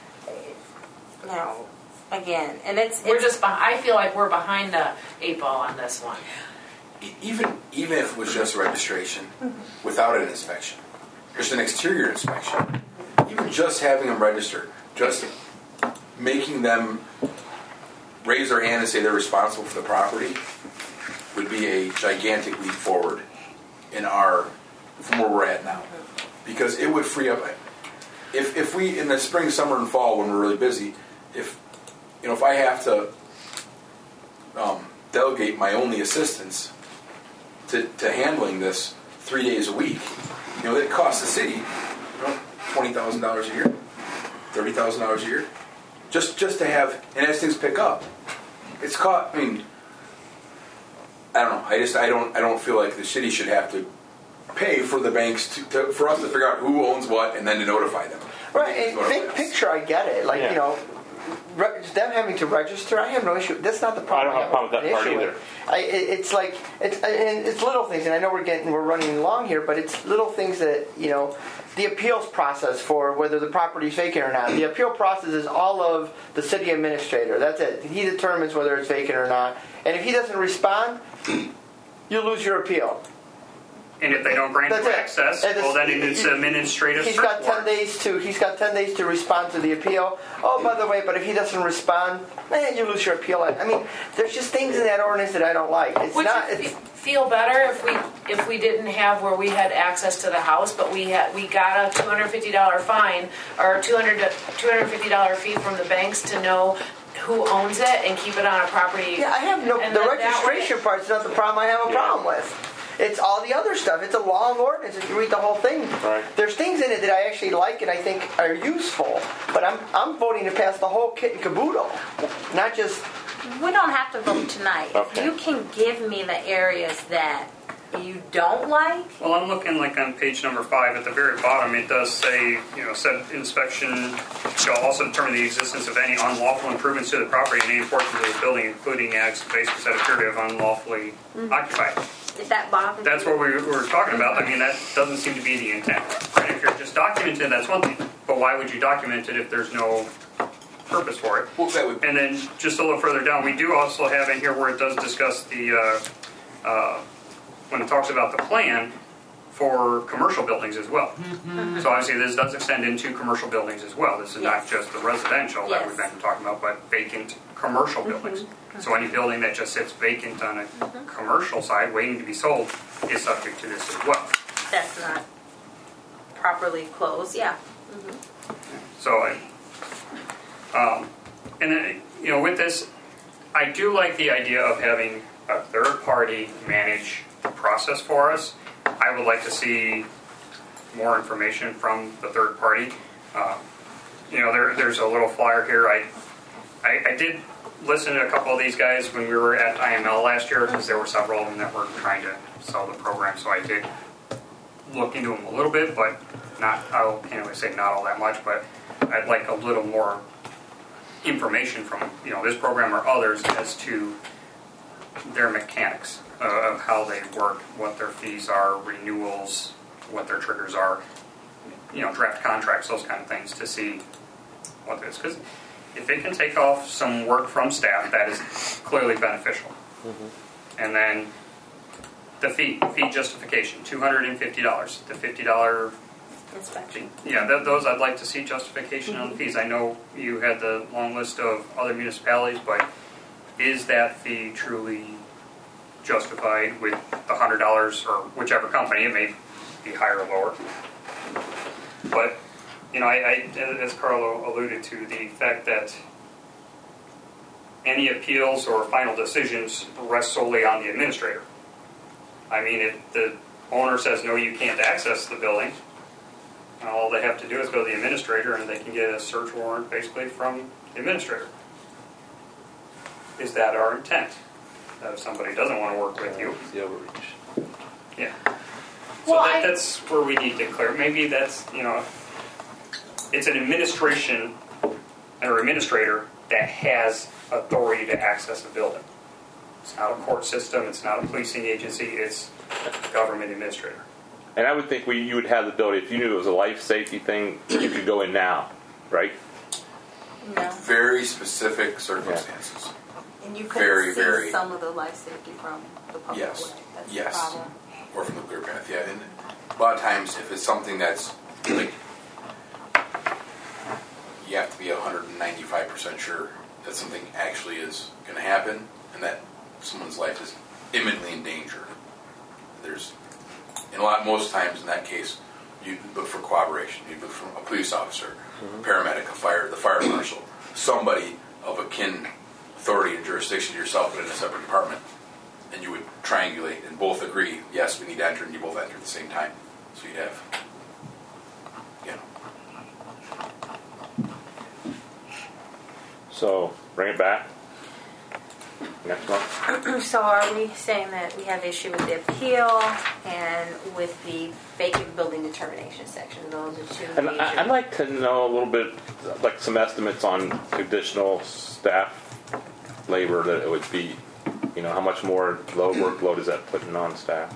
no, again, and it's We're just. I feel like we're behind the 8 ball on this one. Even if it was just registration, without an inspection, just an exterior inspection, even just having them registered, just making them raise their hand and say they're responsible for the property would be a gigantic leap forward from where we're at now. Because it would free up, if we, in the spring, summer, and fall, when we're really busy, if I have to delegate my only assistance to handling this 3 days a week, it costs the city $20,000 a year, $30,000 a year, just to have, and as things pick up, it's I mean, I don't know. I don't feel like the city should have to pay for the banks for us to figure out who owns what and then to notify them. Right, and big picture, I get it. Like, them having to register, I have no issue. That's not the problem. I don't have a problem with that part either. It's like, it's little things, and I know we're running along here, but it's little things that, the appeals process for whether the property is vacant or not. The appeal process is all of the city administrator. That's it. He determines whether it's vacant or not. And if he doesn't respond, you lose your appeal. And if they don't grant you access, well, then it's administrative. He's got 10 days to respond to the appeal. Oh, by the way, but if he doesn't respond, you lose your appeal. I mean, there's just things in that ordinance that I don't like. It's Would not. you feel better if we didn't have where we had access to the house, but we got a $250 fine or a $250 fee from the banks to know who owns it and keep it on a property? Yeah, I have no. The registration part's not the problem. I have a problem with. It's all the other stuff. It's a long ordinance if you read the whole thing. Right. There's things in it that I actually like and I think are useful, but I'm voting to pass the whole kit and caboodle, not just. We don't have to vote tonight. Okay. If you can give me the areas that you don't like. Well, I'm looking like on page number 5 at the very bottom. It does say, said inspection shall also determine the existence of any unlawful improvements to the property and any portions of the building, including acts spaces that appear to have unlawfully occupied. If that bothers That's what we were talking about. I mean, that doesn't seem to be the intent. Right? If you're just documenting it, that's one thing. But why would you document it if there's no purpose for it? Well, that would, And then just a little further down, we do also have in here where it does discuss the, when it talks about the plan for commercial buildings as well. So obviously this does extend into commercial buildings as well. This is not just the residential that we've been talking about, but vacant commercial buildings. So any building that just sits vacant on a commercial side waiting to be sold is subject to this as well. that's not properly closed. Yeah. So, and then, with this, I do like the idea of having a third party manage the process for us. I would like to see more information from the third party. There's a little flyer here. I did listen to a couple of these guys when we were at IML last year because there were several of them that were trying to sell the program. So I did look into them a little bit, but I can't really say not all that much. But I'd like a little more information from this program or others as to their mechanics of how they work, what their fees are, renewals, what their triggers are, draft contracts, those kind of things to see what it is. Because if it can take off some work from staff, that is clearly beneficial. And then the fee justification, $250. The $50 Inspection. yeah, those I'd like to see justification on the fees. I know you had the long list of other municipalities, but is that fee truly justified with the $100 or whichever company? It may be higher or lower. But, I as Carlo alluded to, the fact that any appeals or final decisions rest solely on the administrator. I mean, the owner says, no, you can't access the building, all they have to do is go to the administrator and they can get a search warrant basically from the administrator. Is that our intent? That if somebody doesn't want to work with you, The overreach. yeah. So Well, that's where we need to clear. Maybe that's, it's an administration or administrator that has authority to access a building. It's not a court system. It's not a policing agency. It's a government administrator. And I would think you would have the ability, if you knew it was a life safety thing, you could go in now, right? No. Very specific circumstances. And you Very, couldn't see very- some of the life safety from the public Yes. way. That's Yes. the problem. Or from the clear path, yeah. And a lot of times, if it's something that's like, you have to be 195% sure that something actually is going to happen and that someone's life is imminently in danger. Most times in that case, you look for cooperation. You look for a police officer, a paramedic, the fire marshal, somebody of akin authority and jurisdiction to yourself, but in a separate department. And you would triangulate and both agree, yes, we need to enter, and you both enter at the same time. So you'd have, So bring it back next month. So are we saying that we have issue with the appeal and with the vacant building determination section? Those are two And major. I'd like to know a little bit, like some estimates on additional staff labor that it would be. How much more workload is that putting on staff?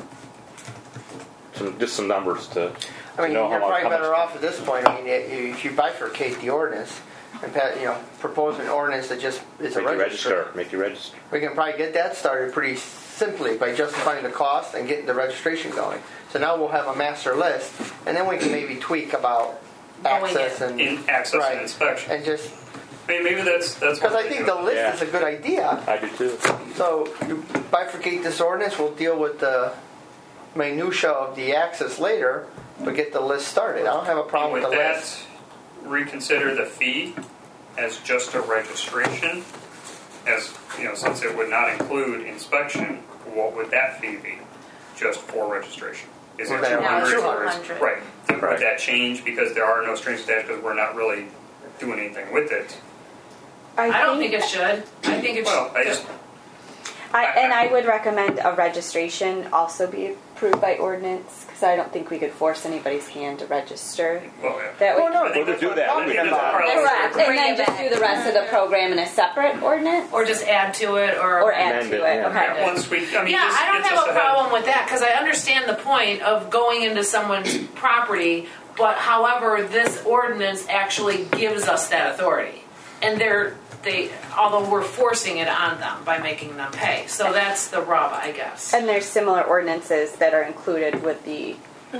Just some numbers to. I mean, know you're how probably much- better off at this point. I mean, if you bifurcate the ordinance and propose an ordinance that just is a register, Make you register. we can probably get that started pretty simply by justifying the cost and getting the registration going. So now we'll have a master list, and then we can maybe tweak about access and access right, and inspection. and just Maybe that's because I think the list Yeah. is a good idea. I do too. So you bifurcate this ordinance. We'll deal with the minutia of the access later, but get the list started. I don't have a problem would with the that list. reconsider the fee as just a registration? As since it would not include inspection, what would that fee be? Just for registration? Is it Well, then- Now it's 200? 200. Right. Right. Would that change because there are no strings attached because we're not really doing anything with it? I don't think it should. I think it Well, should. I just I would recommend a registration also be approved by ordinance because I don't think we could force anybody's hand to register. well, yeah. That Well, would no, I think Well, to do that's that, what- we I think would- that's probably- correct, and Bring then it just back. do the rest of the program in a separate ordinance Or just add to it, or add Amend to it, it. yeah. Okay. Once we, I don't have a problem with that because I understand the point of going into someone's property, but however, this ordinance actually gives us that authority. And although we're forcing it on them by making them pay. So that's the rub, I guess. And there's similar ordinances that are included with the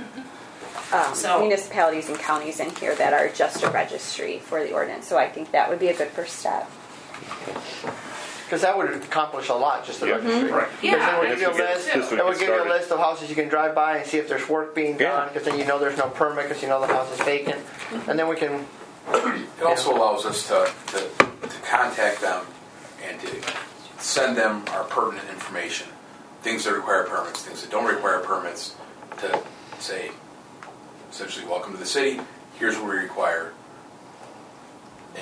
So- municipalities and counties in here that are just a registry for the ordinance. So I think that would be a good first step. Because that would accomplish a lot, just the Yeah. registry. Right. Because then we'll Yeah. give you a This would get- list. this would It will get give you a started. list of houses you can drive by and see if there's work being Yeah. done. Because then you know there's no permit because you know the house is vacant, and then we can. it also allows us to contact them and to send them our pertinent information. Things that require permits, things that don't require permits, to say, essentially, welcome to the city, here's what we require. And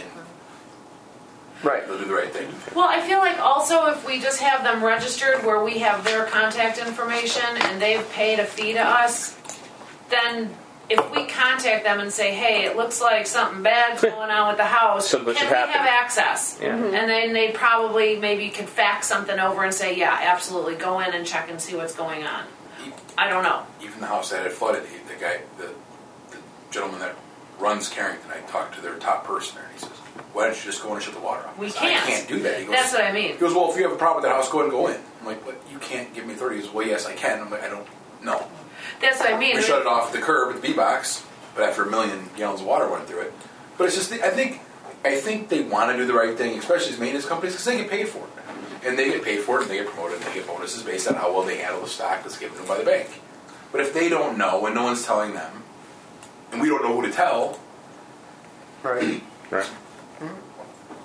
Right. they'll do the right thing. Well, I feel like also if we just have them registered where we have their contact information and they've paid a fee to us, then if we contact them and say, hey, it looks like something bad's going on with the house, can Something we should have happen. access? Yeah. And then they probably maybe could fax something over and say, yeah, absolutely, go in and check and see what's going on. I don't know. Even the house that had flooded, the gentleman that runs Carrington, I talked to their top person there, and he says, why don't you just go in and shut the water off? We I said, can't. I can't do that. He goes, That's what I mean. He goes, well, if you have a problem with that house, go ahead and go in. I'm like, but you can't give me authority. He goes, well, yes, I can. I'm like, I don't know. That's what I mean. We shut it off at the curb at the B-box, but after 1 million gallons of water went through it. But it's just, I think they want to do the right thing, especially as maintenance companies, because they get paid for it. And they get paid for it, and they get promoted, and they get bonuses based on how well they handle the stock that's given them by the bank. But if they don't know, and no one's telling them, and we don't know who to tell, Right. Right.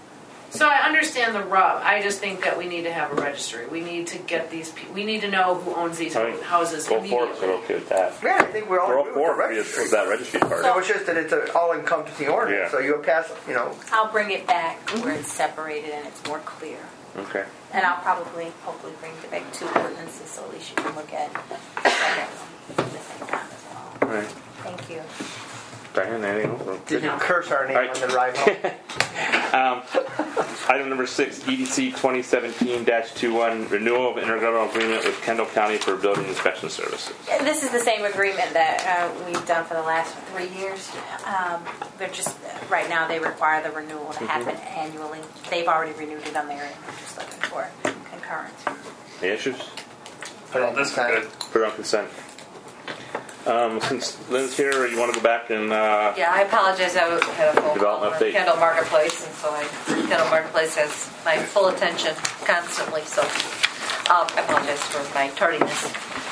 So I understand the rub. I just think that we need to have a registry. We need to get these. We need to know who owns these I mean, houses Go for it, immediately. so we're okay with that. Yeah, I think we're all We're all good for with the it registry. with that registry part. It was just that it's an all-encompassing ordinance, Yeah. so you pass, I'll bring it back where it's separated and it's more clear. Okay. And I'll hopefully bring it back two ordinances so at least you can look at the same time as well. All right. Thank you. Diane, anything else? did you curse our name All right. on the ride home? Item number 6, EDC 2017-21, renewal of intergovernmental agreement with Kendall County for building inspection services. And this is the same agreement that we've done for the last 3 years. They're just, right now they require the renewal to happen annually. They've already renewed it on their end. We're just looking for concurrence. Any issues? Well, this is good. Put it on consent. Since Lynn's here, you want to go back and Yeah, I apologize. I had a phone call Development from update. Kendall Marketplace, and so Kendall Marketplace has my full attention constantly. So I apologize for my tardiness.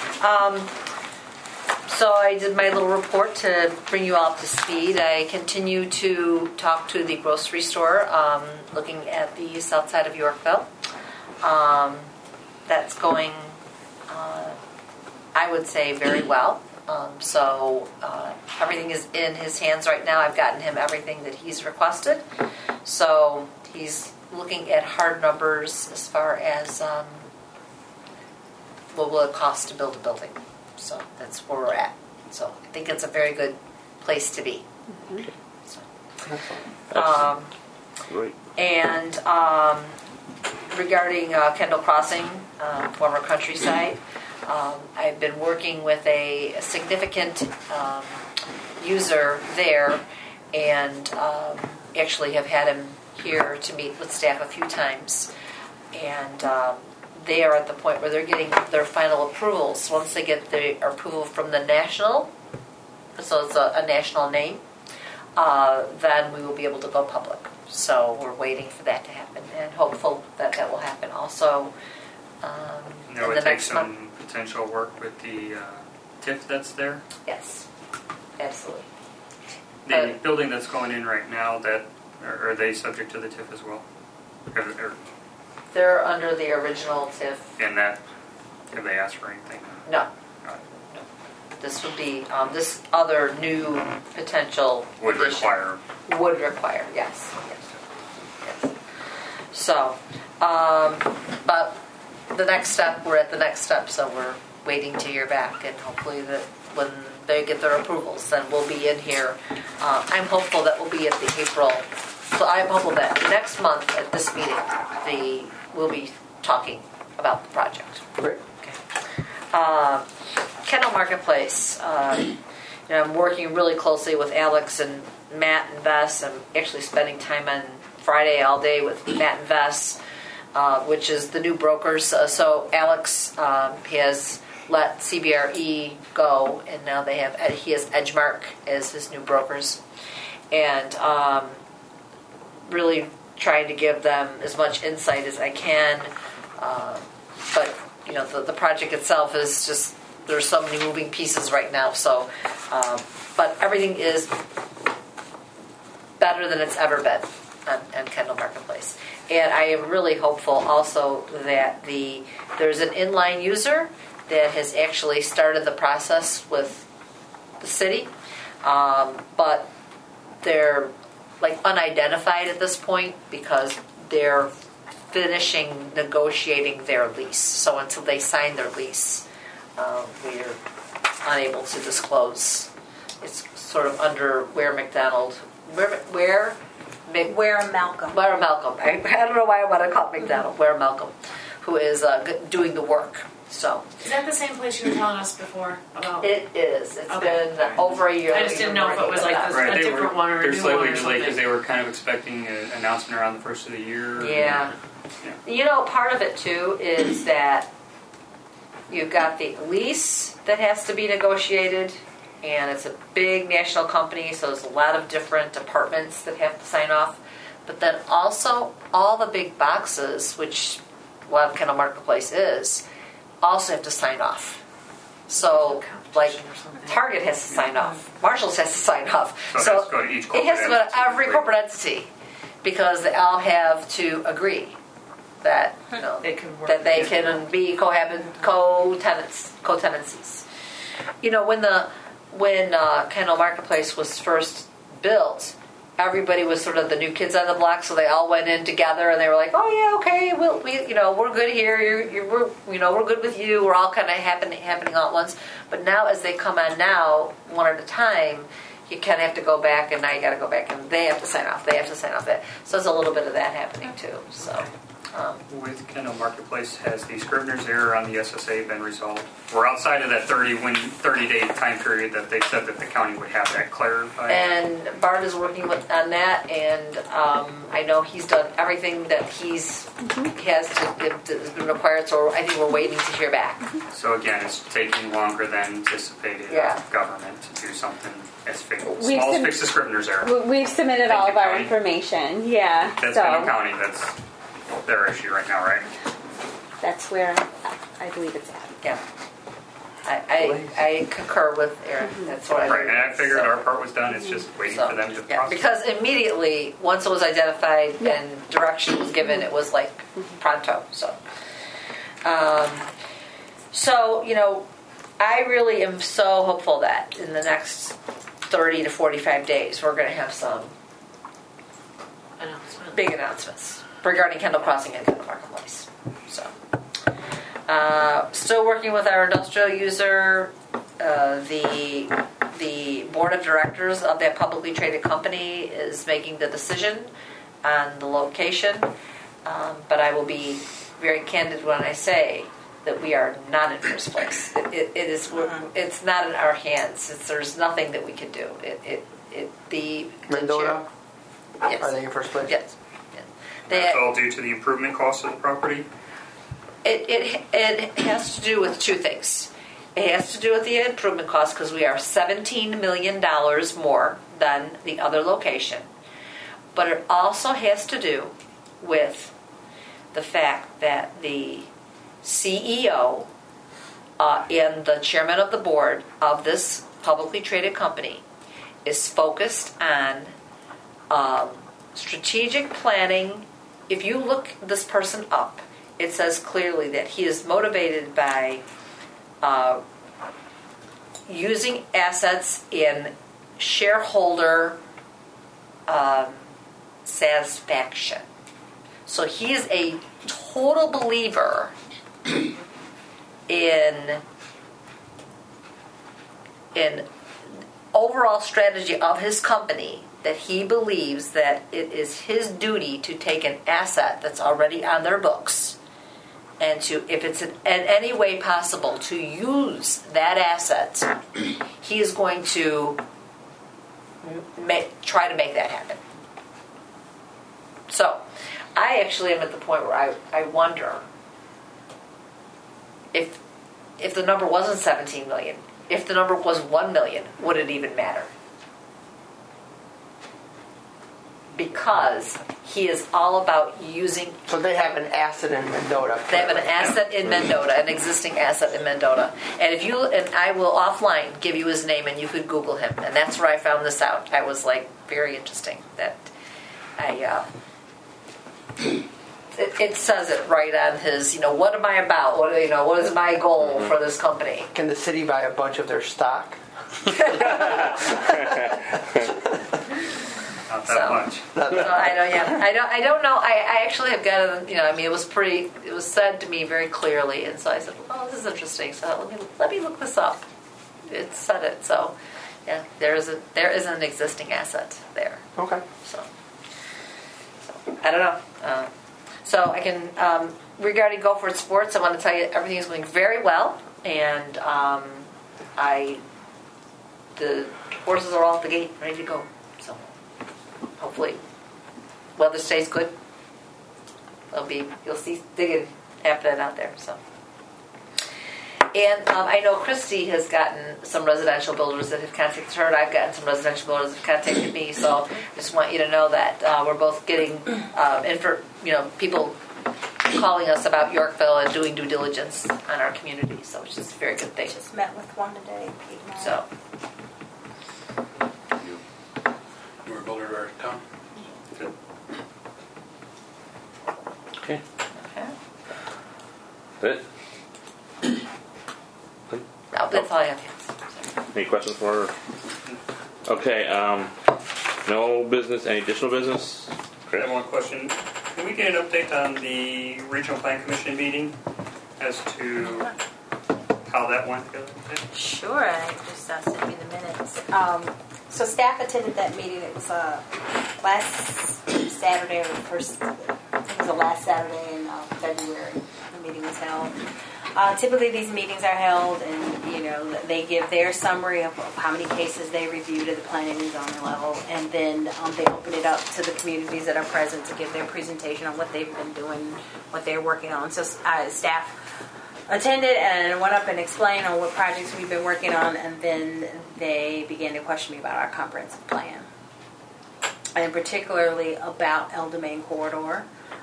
So I did my little report to bring you all up to speed. I continue to talk to the grocery store, looking at the south side of Yorkville. That's going, I would say, very well. So everything is in his hands right now. I've gotten him everything that he's requested. So he's looking at hard numbers as far as what will it cost to build a building. So that's where we're at. So I think it's a very good place to be. So, great. and regarding Kendall Crossing, former Countryside, I've been working with a significant user there, and actually have had him here to meet with staff a few times. And they are at the point where they're getting their final approvals. Once they get the approval from the national, so it's a national name, then we will be able to go public. So we're waiting for that to happen, and hopeful that that will happen also in There the would take next month. some potential work with the TIF that's there. Yes, absolutely. The building that's going in right now, that are they subject to the TIF as well? Or They're under the original TIF. in that, have they asked for anything? No. This would be this other new potential Would addition. require. Would require, yes. So, but the next step, we're at the next step, so we're waiting to hear back, and hopefully that when they get their approvals, then we'll be in here. I'm hopeful that we'll be at the April, so I'm hopeful that next month at this meeting, we'll be talking about the project. Great. Kendall Marketplace. I'm working really closely with Alex and Matt and Vess. I'm actually spending time on Friday all day with Matt and Vess, which is the new brokers. So Alex has let CBRE go, and now he has Edgemark as his new brokers, and really trying to give them as much insight as I can. But the project itself is just, there's so many moving pieces right now. So, but everything is better than it's ever been on Kendall Marketplace. And I am really hopeful also that there's an inline user that has actually started the process with the city, but they're like unidentified at this point because they're finishing negotiating their lease. So until they sign their lease, we're unable to disclose. It's sort of under Ware Malcolm. I don't know why I want to call it McDonald. Ware Malcolm, who is doing the work. So Is that the same place you were telling us before about? it is. It's Okay. been over a year. I just didn't know if it was like this, Right, a different one or a they're new slightly one or delayed because something. they were kind of expecting an announcement around the first of the year. Yeah. Part of it too is that you've got the lease that has to be negotiated, and it's a big national company, so there's a lot of different departments that have to sign off. But then also all the big boxes, which a lot of Kendall Marketplace is, also have to sign off. So, like, Target has to sign off. Marshalls has to sign off. So it has to go to each it has to go to corporate every entity. corporate entity because they all have to agree that They can work that they together. can be co-tenancies. When Kendall Marketplace was first built, everybody was sort of the new kids on the block, so they all went in together, and they were like, "Oh yeah, okay, we're good here. We're good with you. We're all kind of happening all at once." But now, as they come on now, one at a time, you kind of have to go back, and now you got to go back, and they have to sign off. They have to sign off that. So there's a little bit of that happening too. So. With Kendall Marketplace, has the Scrivener's error on the SSA been resolved? We're outside of that 30-day time period that they said that the county would have that clarified. And Bart is working on that, and I know he's done everything that he has has been required. So I think we're waiting to hear back. So again, it's taking longer than anticipated government to do something as small as fix the Scrivener's error. We've submitted all of our information. Yeah. That's Kendall County. That's their issue right now, right? That's where I believe it's at. Yeah. I concur with Aaron. That's what I Right, and I figured our part was done. It's just waiting for them to process. Because immediately, once it was identified and direction was given, it was like pronto. So, I really am so hopeful that in the next 30 to 45 days, we're going to have some big announcements regarding Kendall Crossing and Kendall Marketplace. So, still working with our industrial user. The board of directors of that publicly traded company is making the decision on the location. But I will be very candid when I say that we are not in first place. It's not in our hands. There's nothing that we can do. Mendota? Yes. Are they in first place? Yes. That's all due to the improvement cost of the property? It has to do with two things. It has to do with the improvement cost because we are $17 million more than the other location. But it also has to do with the fact that the CEO and the chairman of the board of this publicly traded company is focused on strategic planning. If you look this person up, it says clearly that he is motivated by using assets in shareholder satisfaction. So he is a total believer in overall strategy of his company, that he believes that it is his duty to take an asset that's already on their books and to, if it's in any way possible, to use that asset, he is going to try to make that happen. So, I actually am at the point where I wonder if the number wasn't 17 million, if the number was 1 million, would it even matter? Because he is all about using... So they have an asset in Mendota. They have an asset in Mendota, an existing asset in Mendota. And I will offline give you his name and you could Google him. And that's where I found this out. I was like, very interesting that it says it right on his, what am I about? What is my goal for this company? Can the city buy a bunch of their stock? Not that much. So I don't know. I actually have got it was said to me very clearly, and so I said, oh, this is interesting. So let me look this up. It said it. So yeah, there is an existing asset there. Okay. So I don't know. So I can regarding Go For It Sports, I want to tell you everything is going very well, and the horses are all at the gate, ready to go. So hopefully, weather stays good. You'll see digging happening out there. So, and I know Christy has gotten some residential builders that have contacted her, and I've gotten some residential builders that have contacted me. So I just want you to know that we're both getting people calling us about Yorkville and doing due diligence on our community. So which is a very good thing. Just met with one today. So. You were a builder of our town? Good. That's it? No, that's all I have. Any questions for her? Okay, no business, any additional business? I have one question. Can we get an update on the Regional Plan Commission meeting as to how that went the other day? Sure, I just sent me the minutes. So staff attended that meeting. It was last Saturday, or the first, I think it was the last Saturday in February. The meeting was held. Typically, these meetings are held, and they give their summary of how many cases they reviewed at the planning and zoning level, and then they open it up to the communities that are present to give their presentation on what they've been doing, what they're working on. So staff attended and went up and explained on what projects we've been working on, and then they began to question me about our comprehensive plan, and particularly about El Domain Corridor,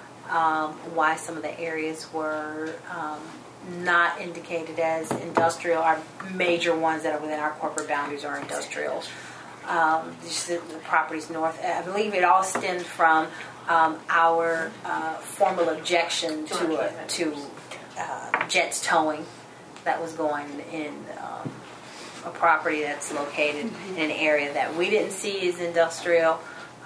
why some of the areas were not indicated as industrial. Our major ones that are within our corporate boundaries are industrial. Just the properties north, I believe it all stemmed from our formal objection to Jets towing that was going in a property that's located in an area that we didn't see as industrial.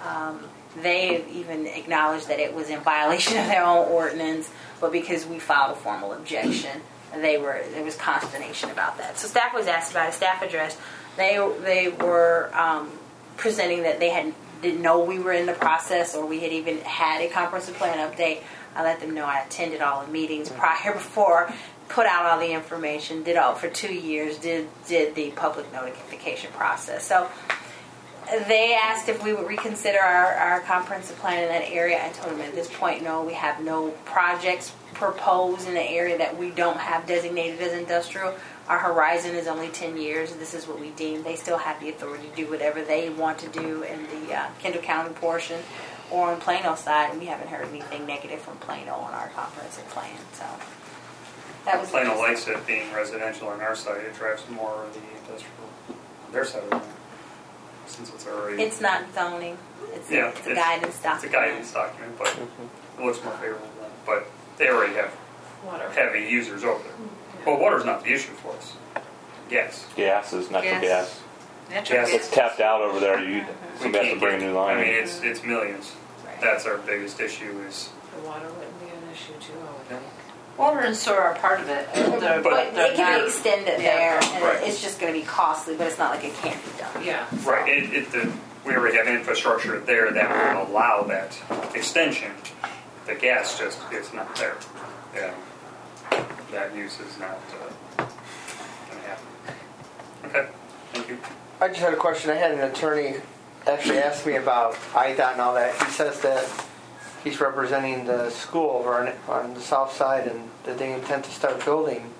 They even acknowledged that it was in violation of their own ordinance, but because we filed a formal objection, there was consternation about that. So staff was asked about it. Staff addressed. They were presenting that they didn't know we were in the process, or we had even had a comprehensive plan update. I let them know I attended all the meetings prior, before, put out all the information, did all for 2 years, did the public notification process. So they asked if we would reconsider our comprehensive plan in that area. I told them at this point, no, we have no projects proposed in the area that we don't have designated as industrial. Our horizon is only 10 years. This is what we deem. They still have the authority to do whatever they want to do in the Kendall County portion or on Plano side, and we haven't heard anything negative from Plano on our comprehensive plan. So that was Plano likes it being residential on our side. It drives more of the industrial on their side of the since it's already... It's not zoning. It's a guidance document. It's a guidance document, but it looks more favorable than that. But they already have heavy users over there. Well, water's not the issue for us. Gas. Gas is natural gas. Natural gas. It's tapped out over there. Somebody has to bring a new line. I mean, it's millions. Right. That's our biggest issue is... The water wouldn't be an issue too, I would think. Water and sewer are part of it. But it can be extended there, and right. It's just going to be costly, but it's not like it can't be done. Yeah. Right. We already have infrastructure there that will allow that extension. The gas it's not there. Yeah. That use is not going to happen. Okay. Thank you. I just had a question. I had an attorney actually ask me about IDOT and all that. He says that he's representing the school over on the south side, and that they intend to start building.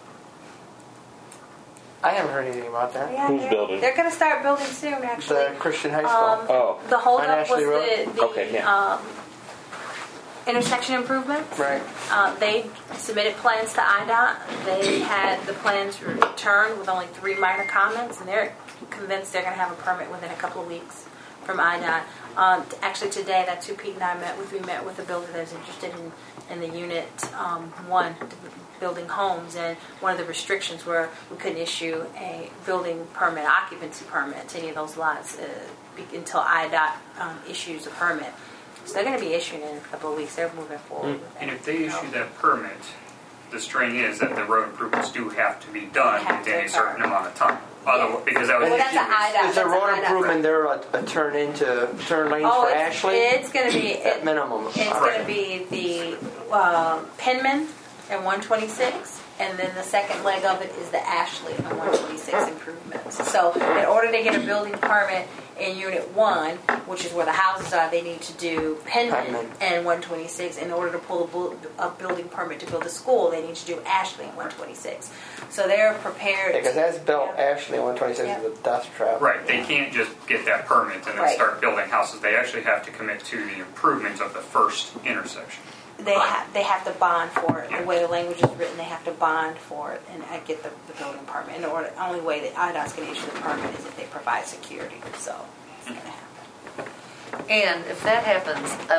I haven't heard anything about that. Yeah, Who's building? They're going to start building soon, actually. The Christian High School. The holdup was Ashley Road? the intersection improvements. Right. They submitted plans to IDOT. They had the plans returned with only 3 minor comments, and they're convinced they're going to have a permit within a couple of weeks from IDOT. Actually, today, that's who Pete and I met with. We met with a builder that's interested in the unit 1, building homes, and one of the restrictions were we couldn't issue a building permit, occupancy permit to any of those lots until IDOT issues a permit. So they're going to be issuing it in a couple of weeks. They're moving forward with that. And if they issue that permit, the string is that the road improvements do have to be done within a certain amount of time. Because that was Well, that's an IDOT. Is the road improvement there a turn lanes for Ashley? It's going to be at minimum. It's going to be the Penman and 126, and then the second leg of it is the Ashley and 126 improvements. So in order to get a building permit in Unit 1, which is where the houses are, they need to do Penman and 126. In order to pull a building permit to build a school, they need to do Ashley and 126. So they're prepared. Because that's built Ashley 126 is a death trap. Right. They can't just get that permit and then start building houses. They actually have to commit to the improvement of the first intersection. They have to bond for it. The way the language is written, they have to bond for it and get the building permit. And the only way that IDOT's going to issue the permit is if they provide security. So it's going to happen. And if that happens,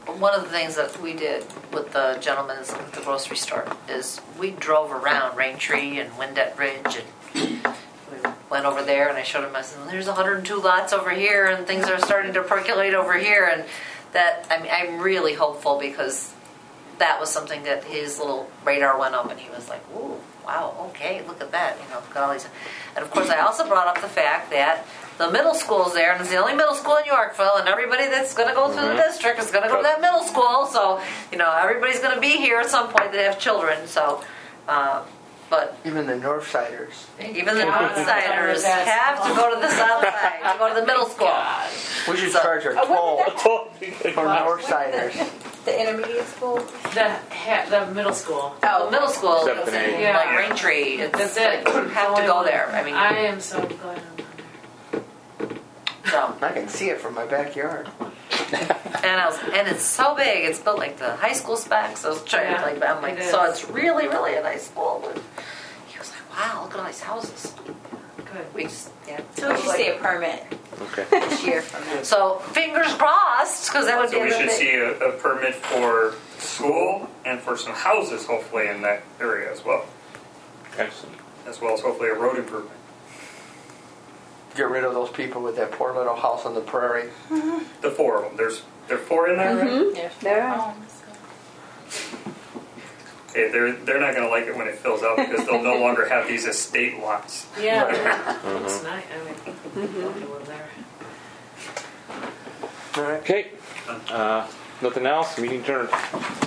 one of the things that we did with the gentlemen at the grocery store is we drove around Raintree and Windette Ridge, and we went over there, and I showed him, I said, there's 102 lots over here, and things are starting to percolate over here, and that, I mean, I'm really hopeful, because that was something that his little radar went up, and he was like, ooh, wow, okay, look at that, got all these. And of course, I also brought up the fact that the middle school's there, and it's the only middle school in Yorkville, and everybody that's going to go through the district is going to go to that middle school, so, everybody's going to be here at some point that have children, so, but Even the Northsiders. even the Northsiders have to go to the south side, to go to the middle school. We should So- charge our toll for Northsiders. The intermediate school? The middle school. The middle school is Seventh and in, eighth. Yeah. like Raintree, it's That's it. like, you have to go there, I mean, I am so glad I'm not so. I can see it from my backyard. And it's so big. It's built like the high school specs. I was trying Yeah, like, I'm like, it so is. it's really, really a nice school. And he was like, wow, look at all these houses. good. We just, yeah. So we should see a permit Okay. this year from them. So fingers crossed, because that would be So a we good should thing. see a permit for school and for some houses, hopefully, in that area as well. Excellent. As well as hopefully a road improvement. Get rid of those people with that poor little house on the prairie. The four of them. There are four in there, right? There's There are. homes. Hey, they're not going to like it when it fills out because they'll no longer have these estate lots. Yeah. It's nice. I mean, love to live there. All right. Okay. Nothing else. Meeting adjourned.